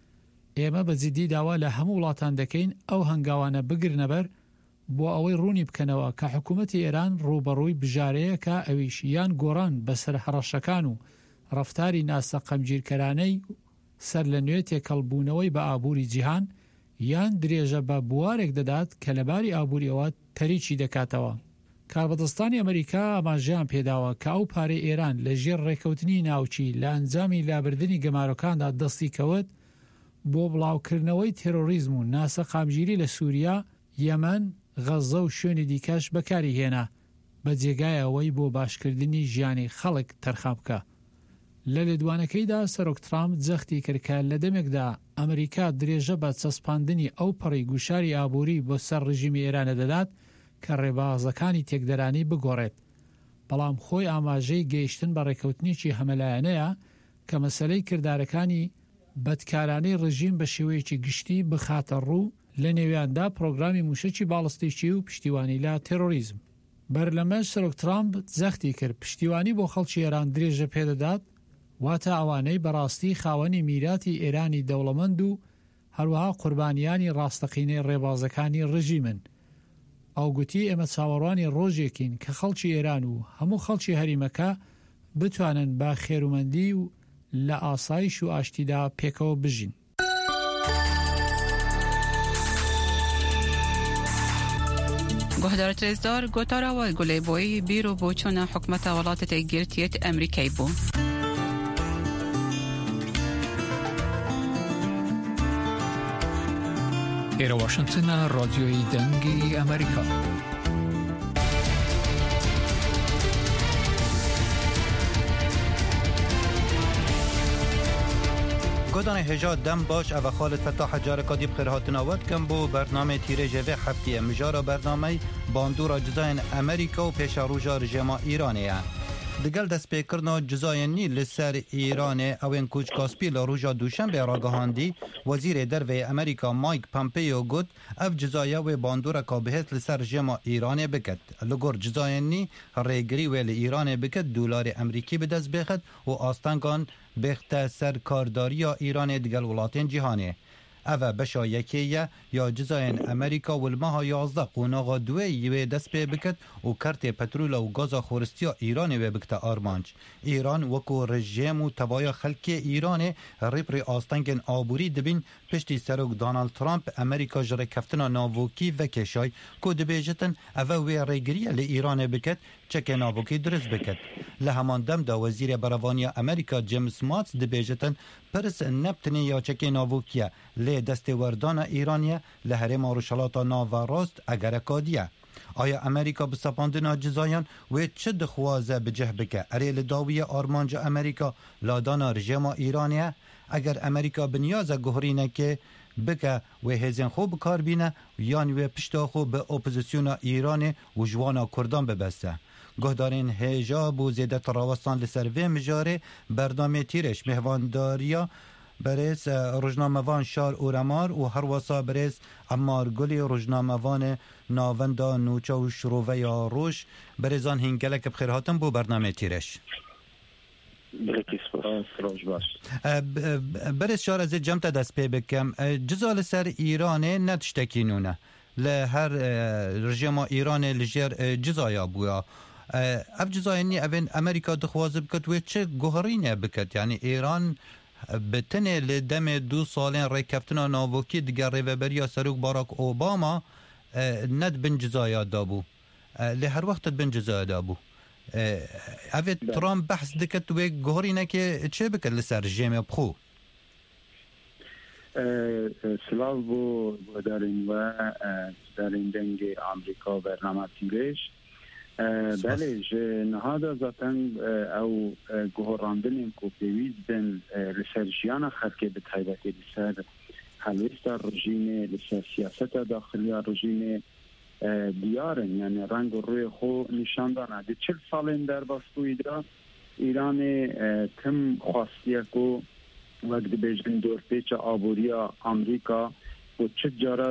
ئێمە بە جددی داوا لە هەموو وڵاتان دەکەین ئەو هەنگاوانە بگرنەبەر بۆ ئەوەی ڕوونی بکەنەوە کە حکوومەتی ئێران ڕوبەڕووی بژارەیە کە ئەویش یان گۆڕان بەسەر هەڕەشەکان و ڕەفتاری ناسە قەمگیرکەرانەی سەر لە نوێ تێکەڵبوونەوەی بە ئابووری جیهان یان درێژە بە بوارێک دەدات کە لەباری ئابووریەوە تەریکی دەکاتەوە. کاربەدەستانی ئەمریکا ئاماژیان پێداوە کە ئەو پارەی ئێران لە ژێر ڕێکەوتنی ناوچی لە ئەنجامی لابردنی گەمارۆکاندا دەستی کەوت بۆ بڵاوکردنەوەی تێرۆریزم و ناسە قامگیری لە سووریا، یەمەن، غەزە و شوێنی دیکەش بەکاری هێنا بە جێگای ئەوەی بۆ باشکردنی ژیانی خەڵک تەرخان بکە. لە لێدوانەکەیدا سەرۆک ترامپ جەختی کردکە لە دەمێکدا ئەمریکا درێژە بە چەسپاندنی ئەو پەڕی گوشاری ئابووری بۆ سەر ڕژیمی ئێرانە دەدات کە ڕێبازەکانی تێکدەرانی بگۆڕێت. بەڵام خۆی ئاماژەی گەیشتن بە ڕێکەوتنیی هەمەلایەنەیە کە مەسەلەی کردارەکانی بەدکارانەی ڕژیم بە شێوەیەکی گشتی بخاتە ڕوو، لە نێویاندا پرۆگرامی موشەکی باڵستێکی و پشتیوانی لە تێرۆریزم. بەرلەمە سەرۆک ترامپ جەختی کرد پشتیوانی بۆ خەڵکی ئێران درێژە پێدەدات، واتە ئەوانەی بەڕاستی خاوەنی میراتی ئێرانی دەوڵەمەند و هەروەها قوربانیانی ڕاستەقینەی ڕێبازەکانی ڕژیمن. ئەو گوتی ئێمە چاوەڕوانی ڕۆژێکین کە خەڵکی ئێران و هەموو خەڵکی هەریمەکە بتوانن با خێرومەندی و لە ئاسایش و ئاشتیدا پێکەوە بژین. گهدار ترزدار گوتارا و گلیبوی بیرو بوچون حکمت ولایت تگیرتیت امریکایی بو. ایرا واشنطن رادیوی دنگی امریکا. گودان هجا دم باش او خالد فتاح حجار کادی بخیرهاتون آود کم بو برنامه تیره جوه هفتی مجارا برنامه باندورا جزاین امریکا و پیش روژا رژیما ایرانیه. دگل دست پیکرنا جزاینی لسر ایران اوین کوچ کاسپی لروژا دوشنبه راگهاندی وزیر دروی امریکا مایک پامپیو گوت اف جزایا و باندورا کابهت لسر رژیما ایران بکد. لگور جزاینی ریگری و ایران بکد دلار امریکی بدست بخد و آستانگان بخت سر کارداری ایران دگل ولاتین جهانه. اوه بشا یکیه یا جزاین امریکا و الماها یازده قوناغا دوی یوی دست پی بکد و کرت پترول و گازا خورستیا ایران و بکت آرمانج. ایران وکو رژیم و توایا خلک ایران ریپ ری آستنگن آبوری دبین پشتی سروک دانالد ترامپ امریکا جره کفتنا ناووکی و کشای که دبیجتن اوه وی ریگریه لی ایران بکد چک ناووکی درست بکد. لهمان دم دا وزیر بروانی امریکا جیمز ماتس دبیجتن پرس نبتنی یا چک ناووکیه لی دست وردان ایرانیه لحرم آروشالاتا ناو راست اگر کادیه. آیا امریکا بسپاندنا جزایان و چه دخوازه بجه بکه اری لداوی آرمانج امریکا لادانا رژیما ایرانیه؟ اگر امریکا بنیازه گهرینه که بکه و هزین خوب کار بینه یعنی و پشتا خوب به اپوزیسیون ایران و جوانا کردان ببسته. گهدارین هجاب و زیده تراوستان لسروه مجاره برنامه تیرش مهوانداریا برس روزنامه‌وان شار اورمار و هر وسا برس عمار گلی روزنامه‌وان ناوندا نوچا و شروع یا روش برزان هنگلک بخیرهاتم بو برنامه تیرش. برس شار از جمت دست پی بکم جزال سر ایران ندشتکینونه لهر رژیم ایران لجر جزایا بویا اف جزاینی اوین امریکا دخوازه بکد و چه گوهرینه بکد یعنی ایران بتنه لدم دو سالین ریکفتنا ناوکی دیگر ریوبریا سروک باراک اوباما ند بن جزایا دابو لهر وقت بن جزایا دابو اوید ترامپ بحث دکت و گوهرینه که چه بکد لسر رژیم بخو سلاو بو دارین و دارین دنگ امریکا برنامه تیرش بله جه نهادا زاتن او گوهراندن کو پیویزدن لسرجیان خلقه به تایبتی لسر حلویست رژیم لسر سیاست داخلی رژیم دیارن یعنی رنگ روی خو نشان دانه دی چل سالین در باستوی دا ایران تم خواستیه کو وقت بیجن دور پیچ آبوریا امریکا و چه جارا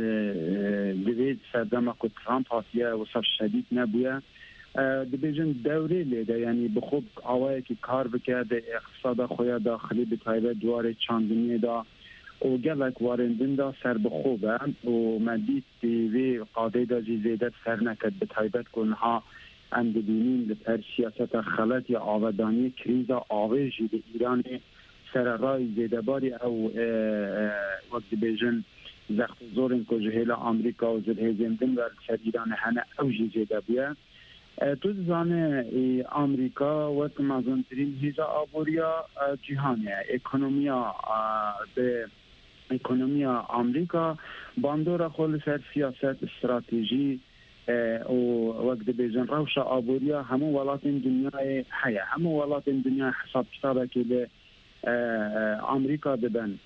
دوید سردمه که ترامپ هاتیه و صف شدید نبویه دبیجن دوره لیده یعنی بخوب آوائه که کار بکرده اقتصاد خویا داخلی بتایبه دواره چاندنیه دا و گلک وارندن دا سر بخوبه و مدید دیوی قاده دا جیزیدت سر نکد بتایبت کنها اندبینین لپر سیاست خلط یا آودانی کریز آویجی به ایران سر رای زیدباری او وقت بیجن زخت زورن که جهیل امریکا و زرهزندن و سر ایران هنه او جیده بیا تو زانه امریکا وقت مازنترین هیزا آبوریا جهانه اکونومیا به اکونومیا امریکا باندورا خول سر سیاست استراتیجی و وقت بیجن روش آبوریا همو ولات دنیای حیا همو ولات دنیا حساب کتابه که به امریکا دبن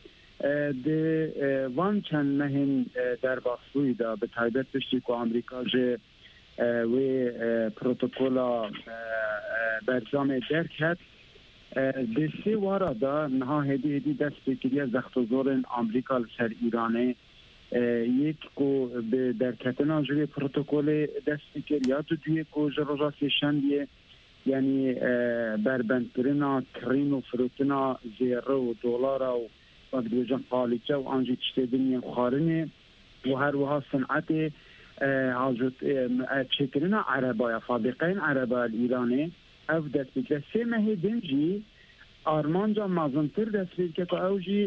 ده وان چند مهم در باستوی دا به تایبت بشتی که امریکا جه و پروتوکولا برزام درک هد ده سی وارا دا نها هدی هدی دست بکریه زخت و زورن امریکا لسر ایرانه یک کو به درکتنا جوی پروتوکول دست بکریه تو دوی کو جروجا سیشندیه یعنی بربندترنا کرین و فروتنا زیره و دولار و وقت بجن قاليتة وأنجي تشتدني خارني وهروها صنعتي عجوت تشكلنا عربايا فابقين عربايا الإيراني أفدت بك سيما هي دنجي آرمانجا مازنتر دست بك كأوجي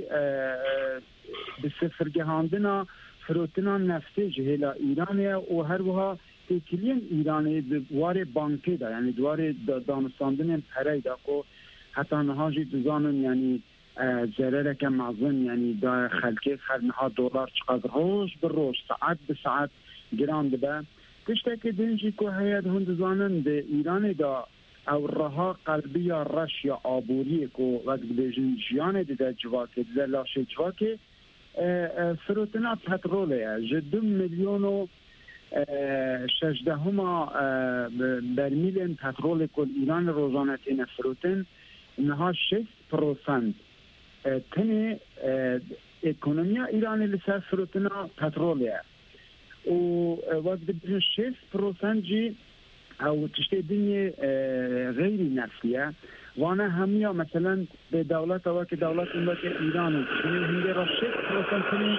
بالسفر جهاندنا فروتنا نفسي جهلا إيرانيا وهروها تكلين إيراني دوار بانكي دا يعني دوار دانستاندن پرای دا کو حتی نهاجی دوزانن يعني زرره که معظم يعني دا خلقی خلنها دولار چقدر روش بروش ساعت بساعت گران دبا تشتاك دنجي كو هياد هند زانن ده إيران دا او رها قلبي رش يا آبوري كو وقت بجن جيانه ده جواكي ده لاشه جواكي فروتنا پتروله جدو مليونو شجدهما برمیل پترول کل ایران روزانه تین فروتن انها شش پروسنت تنه اکونومیا ایران لسر فروتنا پتروله و وقت بجن شش پروسنت جی او تشتی دنیا غیری نفسیه وانا همیا مثلا به دولت او که دولت این باید ایران تشتی هنده را شش پروسنت تنه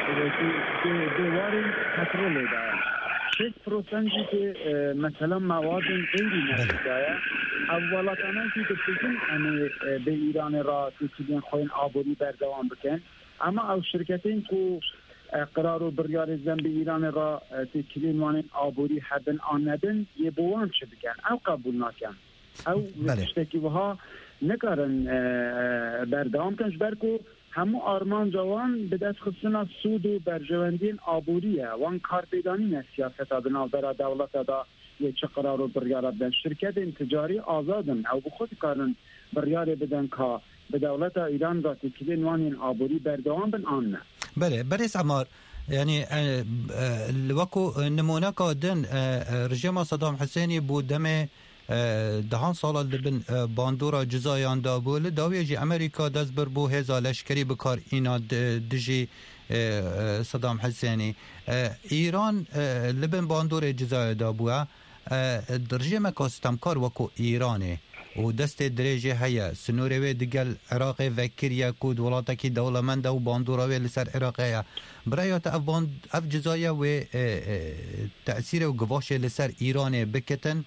دواری پتروله داره شش پروسنتی که مثلا مواد غیری نفسیه اولاتانه که تشتیم یعنی به ایران را تشتیم خوین آبوری بردوام بکن اما او شرکتین که قرار و بریار زن به ایران را تشتیم وانین آبوری حبن آن ندن یه بوان چه بکن او قبول نکن او تشتکی وها نکارن بردوام کنش برکو همو آرمان جوان به دست خصوصا سود و برجواندین آبوریه وان کار پیدانی نه سیاست ادنا برا دولت دا یه چه قرار و بریار بدن شرکت تجاری آزادن او بخود کارن بریار بدن که به دولت ایران را تکیلین وانین آبوری بردوان بن آن نه بله بریس عمار يعني الوكو نمونه كادن رژیم صدام حسینی بود دم دهان سال لبن باندورا جزایان دابول داوی جی امریکا دست بر بو هزا لشکری بکار اینا دجی صدام حسینی ایران لبن باندور جزای دابوه رژیم کاستمکار وکو ایرانه و دست درجه هيا سنوروي دقل عراقي فكريا كود ولاتكي دولمند و باندوراوي لسر عراقيا برايات افباند اف جزايا و تأثير و قواش لسر ايران بكتن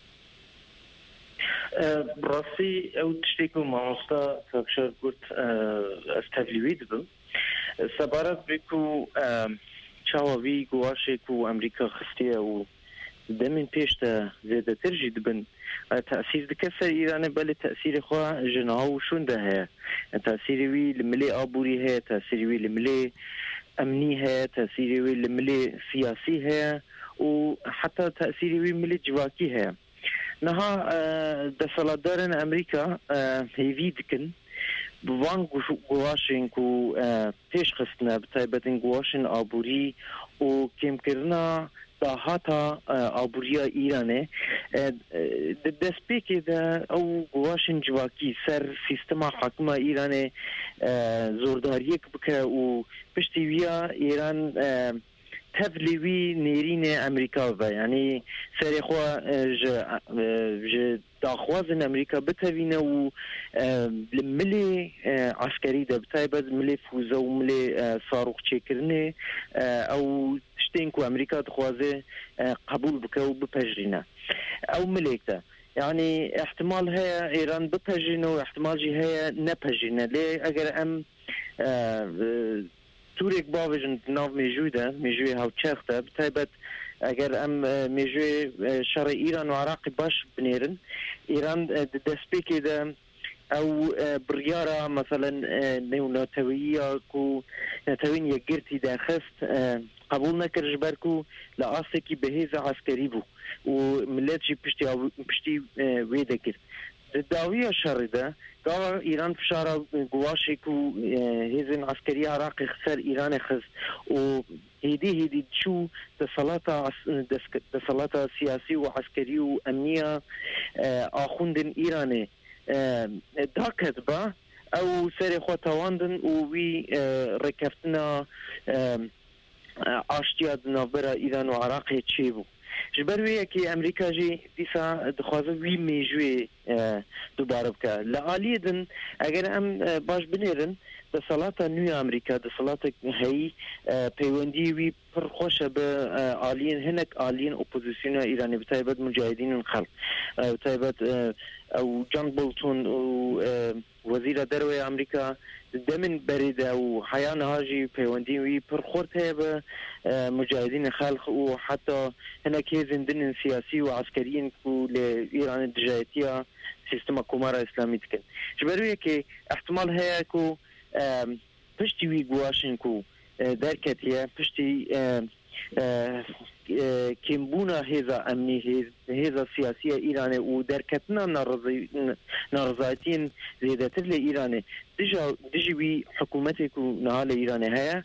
براسي او تشتيكو ماموستا تاكشار قلت استفلويد بم سبارت بكو چاووي قواشي كو امريكا خستيا و دمين بيشتا زيادة ترجي دبن تأثير دكسر إيران بل تأثير خوا جناو شون ده هي تأثير وي لملي آبوري هي تأثير وي لملي أمني هي تأثير وي لملي سياسي هي وحتى تأثير وي ملي جواكي هي نها دسالدارن أمريكا هيفيدكن بوان قواشن كو تيش خستنا بتايبتن قواشن آبوري و كم كرنا هاتا آبوریا ایرانه دست پیکی ده او گواشن جواکی سر سیستم حکومه ایرانه زورداریک بکه و پشتی ویا ایران تفلیوی نیرین امریکا و یعنی سری خوا ج داخوازن امریکا بتوینه و ملی عسکری ده بتایبد ملی فوزه و ملی صاروخ چکرنه او تشتين كو أمريكا تخوازي قبول بكو ببجرينا أو مليكتا يعني احتمال هي إيران ببجرينا واحتمال جي هي نبجرينا ليه أجر أم توريك باوجن ناف ميجودا ميجوي هاو تشاختا بتايبت أجر أم ميجوي شرع إيران وعراقي باش بنيرن إيران دسبيكي ده او بريارة مثلا نيو ناتوية كو ناتوين يقرتي دا خست قبول نكر جباركو لآسكي بهيزة عسكري بو وملات جي بشتي بشتي ويدا كرت الدعوية الشر ده قال إيران فشارة قواشي كو هيزن عسكرية عراقي خسر إيران خست و هيدي هيدي تشو دسالات دسالات سياسي وعسكري وأمنية آخوندن إيراني داكت با او سري خو تواندن او وي ركفتنا اشتياد نابرا ايران وعراق تشيبو جبروي كي امريكا جي ديسا دخوازه وي ميجوي دوباره بك لا اليدن اگر ام باش بنيرن دەسەڵاتە نوێ ئەمریکا دەسەڵاتێک هەیە پەیوەندی وی پڕ خۆشە بە ئالیین هەنێک ئالیین ئۆپۆزیسیۆنە ئیرانی بتایبەت مجاهدین خەڵق بتایبەت ئەو جان بولتون و وەزیرە دەرەوەی ئەمریکا دەمن بەرێدا و حەیان هاژی پەیوەندی وی پڕ خۆرت هەیە بە مجاهدین خەڵق و حتا هەنێک هێزن سیاسی و عسکەریین و لە ئیران دژایەتیە سیستما کۆمارە ئیسلامی دکن ji ber wê yekê ehtimal heye ku piştî wî guwaşên ku derketiye piştî kêmbûna hêza emnî hêza siyasiya Îranê û derketina narizayetiyên zêdetir lê Îranê dijî wî hikûmetê ku niha lê Îranê heye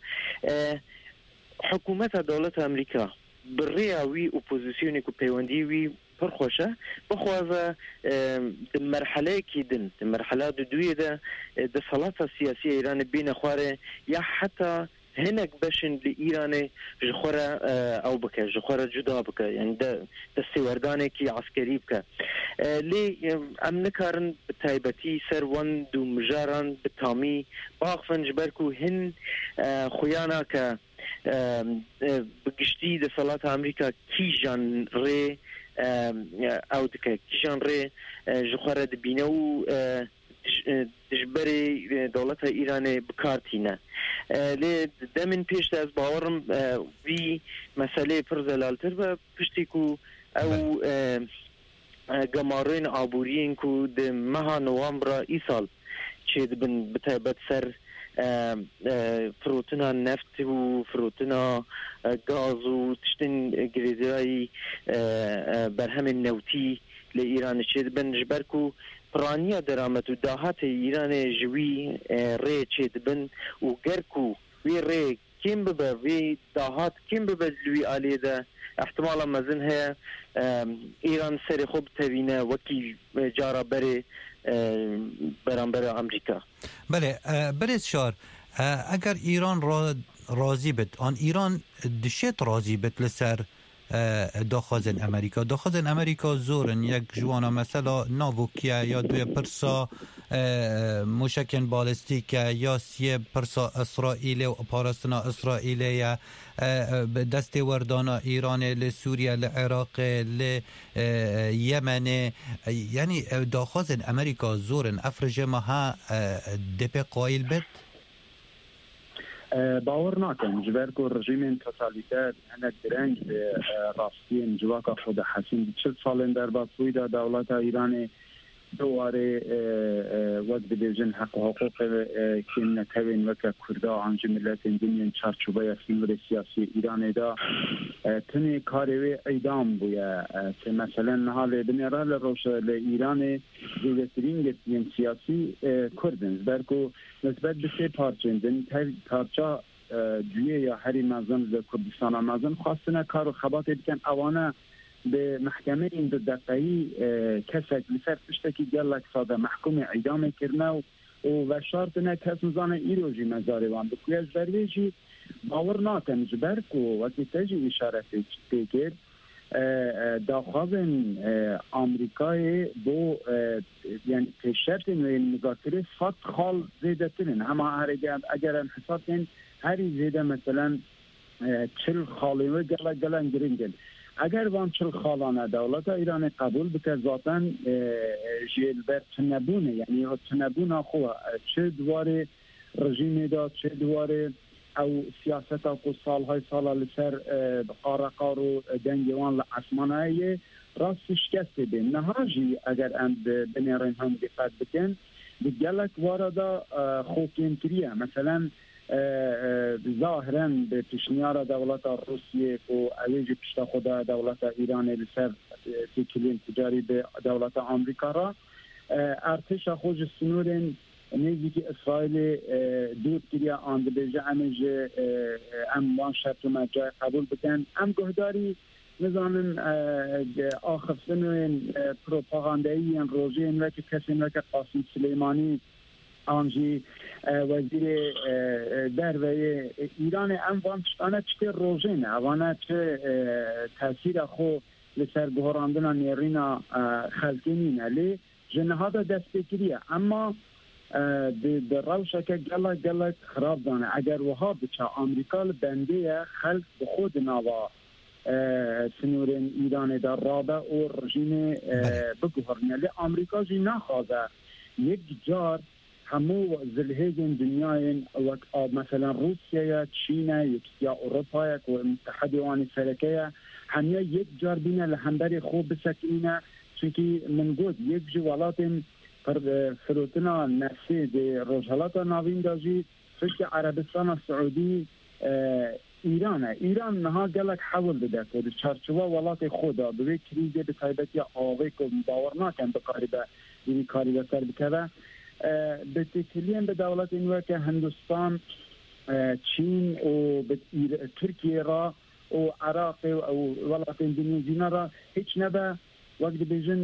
hikûmeta dewleta Amerîka bi rêya wî opozîsyonê ku peywendî wî pır xweş e bixwaze di merheleyekî din di merhela di duyê de desalata siyasiya Îranê bîne xwarê ya heta hinek beşin li Îranê ji xwe re ew bike ji xwe re cuda bike yani de destêwerdanekî askerî bike lê em nikarin bi taybetî ser wan du mijaran bi tamî baxivin ji ber ku hin xuyana ke bi giştî desalata Amerîka kîjan rê ew dike kîjan rê ji xwe re dibîne û dijberê dewleta Îranê bikartîne lê demin pêş de ez bawerim vî meseleyê pir zelaltir be piştî ku ew gemarên aboriyên ku di meha Novembra îsal çê dibin bi taybet ser firotina neft û firotina gaz û tiştên girêdayî berhemên newtî li Îranê çê dibin ji ber ku piraniya deramet û dahatê Îranê ji wî rê çê dibin û ger ku wê rê kêm bibe wê dahat kêm bibe li wî aliyê de ehtimala mezin heye Îran serê xwe bitevîne wekî cara berê berambera Amerîka. Bele berêz şar eger Îran razî bit an Îran dişêt razî bit li ser daxwazên Amerîka daxwazên Amerîka zor in yek ji wan mesela navokiye ya duye pirsa mûşekên balîstîk e ya siyê pirsa İsraîlê û parastina İsraîlê ye bi destê werdana Îranê li Sûriye li Iraqê li Yemenê yanî daxwazên Amerîka zor in ev rejima ha dê pê qayîl bit باور ناکەم ji ber ku rejîmên totalîter hinek direng bi rastiyên civaka xwe de hesîn bi çil salên derbas bûyî da dewleta Îranê دوارê wek dibêjin heq û hiqûqê netewên weke Kurda an jî milletên dinyên çarçobeya sînvirê siyasî Îranê da tinê karê wê eydam bûye ki meselen niha lê binêra li rewşa li Îranê zêdetirîn girtiyên siyasî Kurdin ji ber ku nisbet bi sê parçên din her parça duyê ya herî mezin li Kurdistana mezin xwastine kar û xebatê dikin ewane به محکمه این دو دقیقی کسک لسر پشتکی گلک ساده محکوم اعدام کرنه و شرط نه کس نزانه ایروژی مزاره وان بکویش برویجی باور ناکن جبر کو وقتی تجی اشاره پیکر داخوازن امریکای بو یعنی پیشرت مذاکره صد خال زیده ترین همه اگر هم حساب کن هری زیده مثلا چل خالی و گلک گلک گرینگل اگر وان چل خالانه دولت ایران قبول بکه ذاتاً جیلبر تنبونه یعنی تنبونه خواه چه دواره رژیم دا چه دواره او سیاست او سالهای سالا لسر قارقار و دنگوان لعصمانه راست شکست بین نهاجی اگر اند بنیرین هم دفت بکن بگلک وارده خوکین کریه مثلا ظاهرا به پیشنیار دولت روسیه و اویج پیشت خود دولت ایران لسر تکلین تجاری به دولت آمریکا را ارتش خوش سنورن نیزی که اسرائیل دود کریا آن بیجه امج اموان شرط و مجای قبول بکن ام گهداری نظامن آخر سنوین پروپاگاندایی روزی این وقت کسی وقت قاسم سلیمانی آنجی وزیر دروی ایران ام وان چطانه چه روزینه اوانه چه تاثیر خو لسر بحراندن نیرینا خلقینینه لی جنها دا دست بکریه اما در روشه که گله گله خراب دانه اگر وها بچه آمریکا بنده خلق خود نوا سنورین ایران در رابه و رژیم بگوهرنه لی آمریکا جی نخوازه یک جار همو زلهیجن دنیای مثلا روسیه یا چین یا اروپا یا متحد وانی سرکه همه یک جار بینه لحنبری خوب بسکنینه چونکی من گود یک جوالات فروتنا نفسی ده روشالات ناوین داجی فکر عربستان سعودی ایرانه ایران نها گلک حول بده که چارچوبه ولات خودا به کریزه به طایبتی آوه که باور نکن بکاری به دیوی کاری به سر بکره به تکلیم به دولت اینوه که هندوستان چین و ترکیه را و عراق و ولات اندونزینا را هیچ نبه وقت بیجن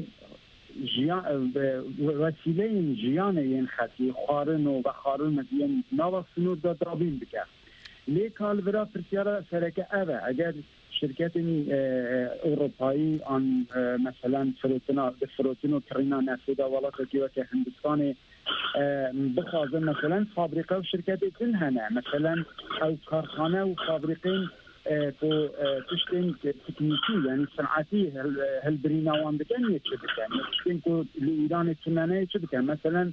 وسیله جیان این خطی خارن و خارن مدین نوا سنور دا دابین بکه لیک حال برا پرسیارا سرکه اوه اگر شرکت اروپایی آن مثلا فروتنا فروتنو کرینا نفیدا والا که که هندوستان بخوازه مثلا فابریکه و شرکت تنهنه مثلا او کارخانه و فابریکین تو تشتين تكنيكي يعني صنعتي هالبريناوان بكن يتشبكن تشتين كو لإيران التمانية يتشبكن مثلا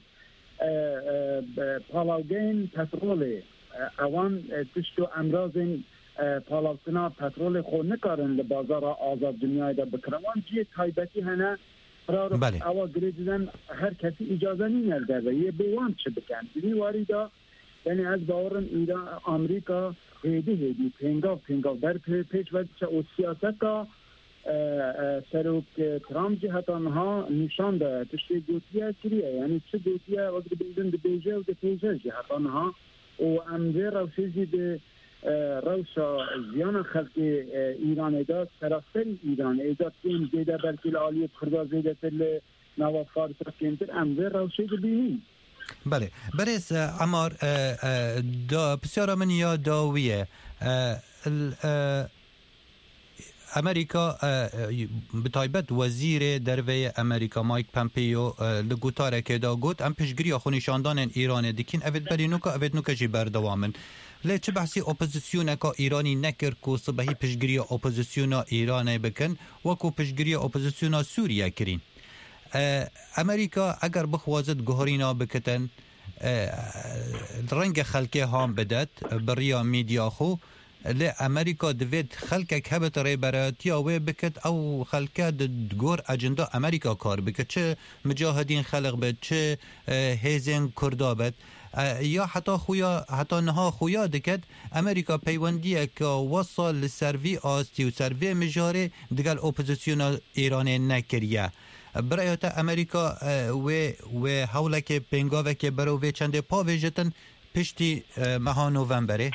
بالاوغين بترولي اوان تشتو امراضين بالاوتنا بترولي خو نكارن لبازار آزاد دنیای دا بکروان جیه تایبتی هنه قرار اوا گریدن هر کسی اجازه نمیل درده یه بوان چه بکن بینی واری دا یعنی از باورن ایران امریکا هیدی هیدی پنگاو پنگاو در پیچ وقت چه او سیاست کا سروک ترامپ جی حتی آنها نشان ده تشتی دوتیه کریه یعنی چه دوتیه وقت بیدن ده بیجه و ده پیجه جی حتی آنها و امده روشیزی ده روشا زیان خلق ایران دا سراسر ایران ایدا تیم زیده بلکه لعالی کرده زیده تل نواف فارس کمتر امده روشیزی بینیم بله برس عمار دا بسیار من یا داویه امریکا بتایبت وزیر دروی امریکا مایک پمپیو لگوتاره که دا گوت ام پشگری خونیشاندان ایران دیکین اوید بری نوکا اوید نوکا جی بردوامن لی چه بحثی اپوزیسیون که ایرانی نکر کو صبحی پشگری اپوزیسیون ایران بکن وکو پشگری اپوزیسیون سوریه کرین امریکا اگر بخوازد گوهرینا بکتن رنگ خلقی هم بدد بریا میدیا خو لی امریکا دوید خلقک هبت ری برات یا وی بکت او خلقه دگور اجندا امریکا کار بکت چه مجاهدین خلق بد چه هیزن کردا بد یا حتی خویا حتی نها خویا دکت امریکا پیوندیه که وصل لسروی آستی و سروی مجاره دگل اپوزیسیون ایرانی نکریه برایت امریکا و و حوله که پنگاوه که برو و چنده پا ویجتن پشتی ماه نوامبره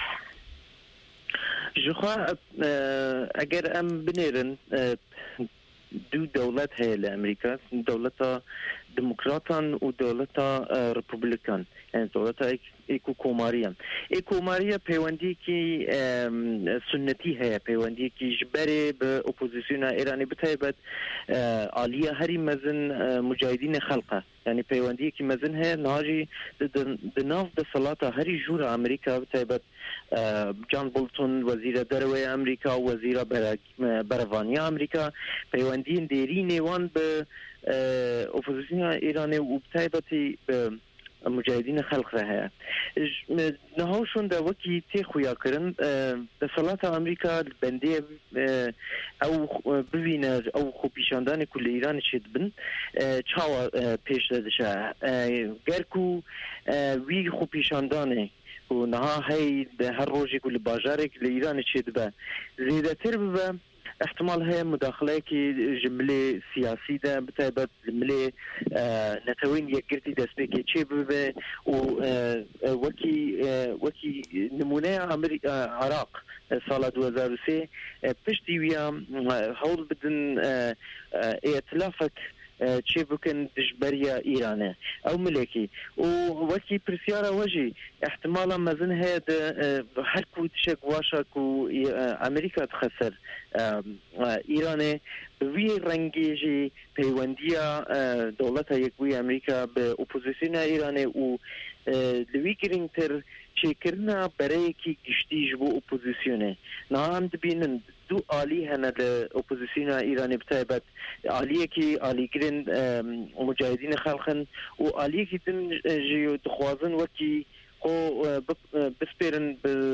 جخوا اگر ام بنیرن دو دولت هی لامریکا دولتا دموکراتان و دولتا رپوبلیکان یعنی دولتا ایکو کوماریان ایکو کوماریا پیوندی کی سنتی ہے پیوندی کی جبری به اپوزیسیون ایرانی بتایبت عالیه هری مزن مجاهدین خلقه یعنی پیوندی کی مزن ہے ناجی دناف د صلاته هری جور امریکا بتایبت جان بولتون وزیر دروی امریکا وزیر بروانی امریکا پیوندی دیرینه وان به اپوزیسیون ایرانی و بتایبتی مجاهدین خلق راه نهاشون دا وکی تی خویا کرن دا صلاة امریکا بنده او ببینه او خوبیشاندان کل ایران شد بن چاوا پیش دادشه گرکو وی خوبیشاندانه و نها هی هر روزی کل باجارک لایران شد با زیده تر با احتمال هي مداخله كي جمله سياسي ده بتابت جمله نتوين يقرتي دسبيكي تشيب و وكي وكي نمونه امريكا عراق سال دو هزار و سه پشتی ویا حول بدن ائتلافك چه بکن دجبریا ایرانه او ملکی و وکی پرسیارا وجی احتمالا مزن هید هر کو تشک واشا کو امریکا تخسر ایرانه وی رنگیجی پیوندیا دولت یکوی امریکا به اپوزیسیون ایرانه و لوی گرینگتر چه کرنا برای کی گشتیج بو اپوزیسیونه نه هم دبینن دو آلی هنه اپوزیسیون ایرانی بتایبت آلیه کی آلی گرین مجاهدین خلقن و آلیه کی دن جیو دخوازن وکی خو بسپیرن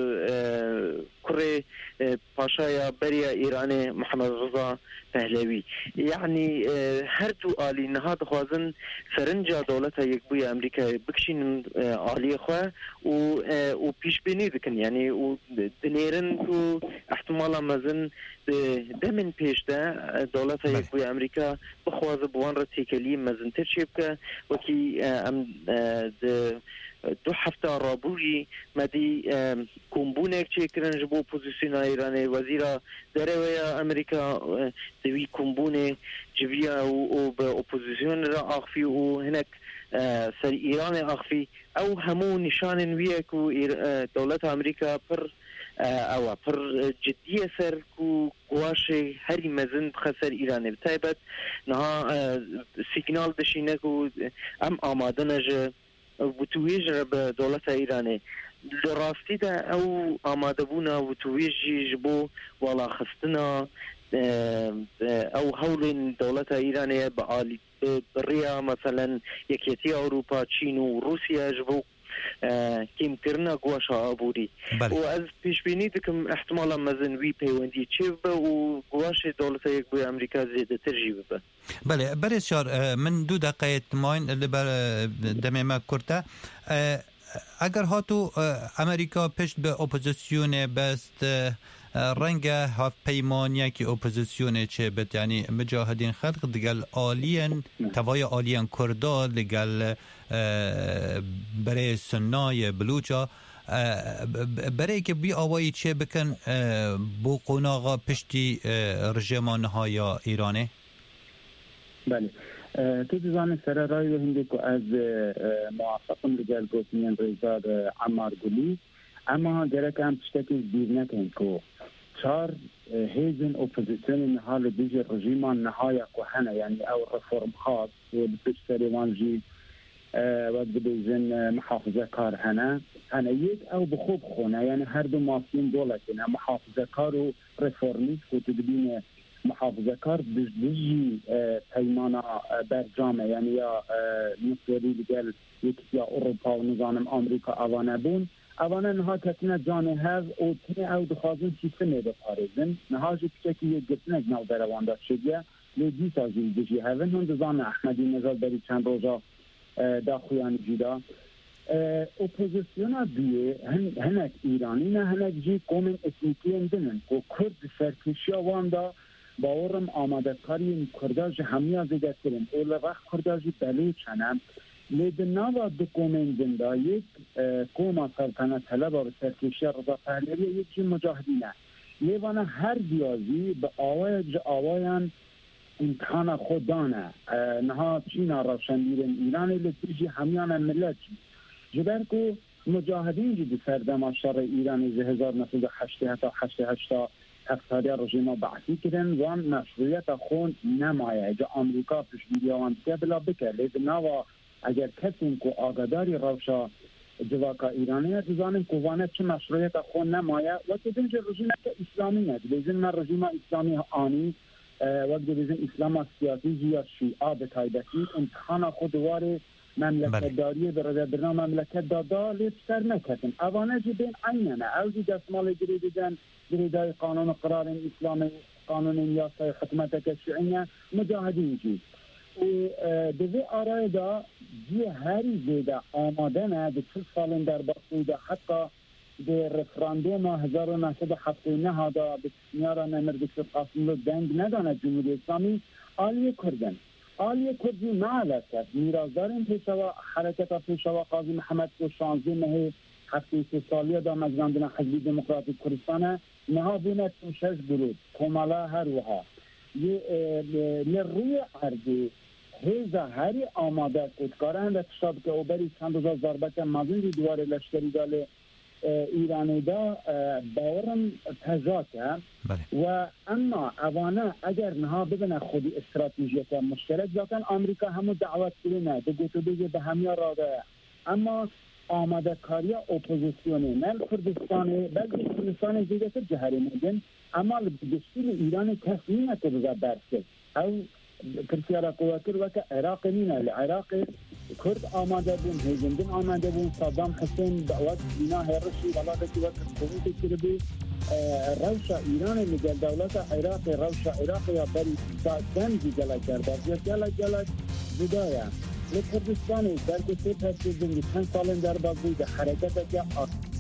بكري باشايا بريا إيراني محمد رضا پهلوی يعني هردو آلی نهاد خوازن سرنجا دولتا یکبوی امریکا بکشین آلی خواه و و پیش بینی دکن يعني و دنیرن کو احتمالا مزن دمن پیش ده دولتا یکبوی امریکا بخواز بوان را تیکلی مزن ترشیب که وکی ام ده دو هفته رابوری مدی کمبونه که کرنج بو پوزیسیون ایرانی وزیرا درویا امریکا دوی کمبونه جویا و به اپوزیسیون را آخفی و هنک سر ایران آخفی او همو نشان ویه کو دولت امریکا پر او پر جدیه سر کو گواش هری مزن بخسر ایرانی بتایبت نها سیگنال دشینه کو ام آماده نجه وتویج به دولت ایرانی راستی ده او آماده بونا وتویجی جبو والا خستنا او هول دولت ایرانی به عالی بریا مثلا یکیتی اروپا چین و روسیه جبو کم کرنا گواش آبوری و از پیش بینی دکم احتمالا مزن وی پیوندی چه به و گواش دولت یک بوی امریکا زیده ترجیب به بله بریشار من دو دقیقه ماین لبر دمه ما کرده اگر هاتو امریکا پشت به اپوزیسیون بست رنگ هاف پیمانیه که اپوزیسیون چه بت یعنی مجاهدین خلق دگل آلین توای آلین کردا دگل برای سنای بلوچا برای که بی آوایی چه بکن بو قناغا پشتی رژمان های ایرانه؟ بله تو دیزان سر رای و هنده که از موافقم دگل گوتنین ریزار عمار گلی اما درک هم تشتکی زیر نکن که چار هیزن اپوزیسیون نحال دیجی رژیمان نهای کوهنه یعنی او رفورم خاص و بسیج سریوانجی و بیزن محافظه کار هنه هنه یک او بخوب خونه یعنی هر دو ماسین دولتینه محافظه کار و رفورمیست که تدبین محافظه کار دیجی پیمانا برجامه یعنی یا نصوری دیگل یکی یا اروپا و نظام امریکا اوانه بون اوانه نها کتنه جانه هز او تنه او دخوازن سیستمه بپارزن نها جی پچکی یک گتنه نو دروان داد شدیه لیدی سازی دیجی هون هون دزان احمدی نزاد بری چند روزا دا خویان جیدا اپوزیسیونا بیه هنک ایرانی نه هنک جی قومن اسمیتی اندنن که کرد سرکشی واندا باورم آماده کاری کرداج همیا زیده کرن اول وقت کرداج بلی چنم لیدن نوا دو قومن زنده یک قوم سلطنت طلبه به سرکشی رضا پهلوی یک جی مجاهدینه لیوانا هر بیازی به آوای جا آوایان امتحان خودانه نها چینا روشندیرن ایرانی لطیجی همیان ملت جبر که مجاهدین جدی سردم شر ایرانی زی هزار نسل هشتی حتی هشتی هشتا هفتادی رژیما بحثی کرن وان مشروعیت خون نمایه جا امریکا پشبیری آن که بلا بکر لیدن نوا اگر کسیم که آگاداری روشا جواکا ایرانی هستیم که وانه چه مشروعیت خون نمایه و که دنج رژیمت اسلامی ند لیدن من رژیم اسلامی آنی وقت بیزن اسلام سیاسی یا شیعه به تایبتی امتحان خودوار مملکت داریه برای برنامه مملکت دادا لیفتر نکتن اوانه جی بین عیننه او جی دستمال گری دیدن گریدای قانون قرار اسلامی قانون یاسای خدمت کشیعینه مجاهدین جی و دوی آرای دا جی هری زیده آماده نه ده چل سالن در باسویده حتی به رفراندوم هزار و نهصد و هفتاد و نه دا به سنیارا نمر دکتر قاسم رو دنگ ندانه جمهوری اسلامی آلیه کردن آلیه کردی معلت کرد میرازدارین پیشوا حرکت پیشوا قاضی محمد کو شانزده مه هفته سی سالیه دا مجراندن حزبی دموکراتیک کردستانه نها بینه شش برود کمالا هر وها یه روی عرضی هیزا هری آماده کدکارن رتشاب که اوبری چند روز ضربت مازن دوار لشکری داله ایرانی دا باورم تجاکه و اما اوانه اگر نها ببینه خودی استراتیجی که مشترک ذاتن آمریکا همو دعوت کنه دو گوتو دیگه به همیا راده اما آماده کاری اپوزیسیونی نه کردستانی بلکه کردستان دیگه که جهری میدن اما بسیل ایران کسی نکرده برسه او کرسیارا قواتر وقت عراق نینه العراق کرد آماده بون هیزندن آماده بون صدام حسین وقت بینا هرشی ولاتی وقت قویتی کرده روشا ایران لگل دولت عراق روشا عراق یا بری دنجی جلا کرده یا جلا جلا جدایه لکردستانی در که سه پس چند سال در بازی ده حرکت که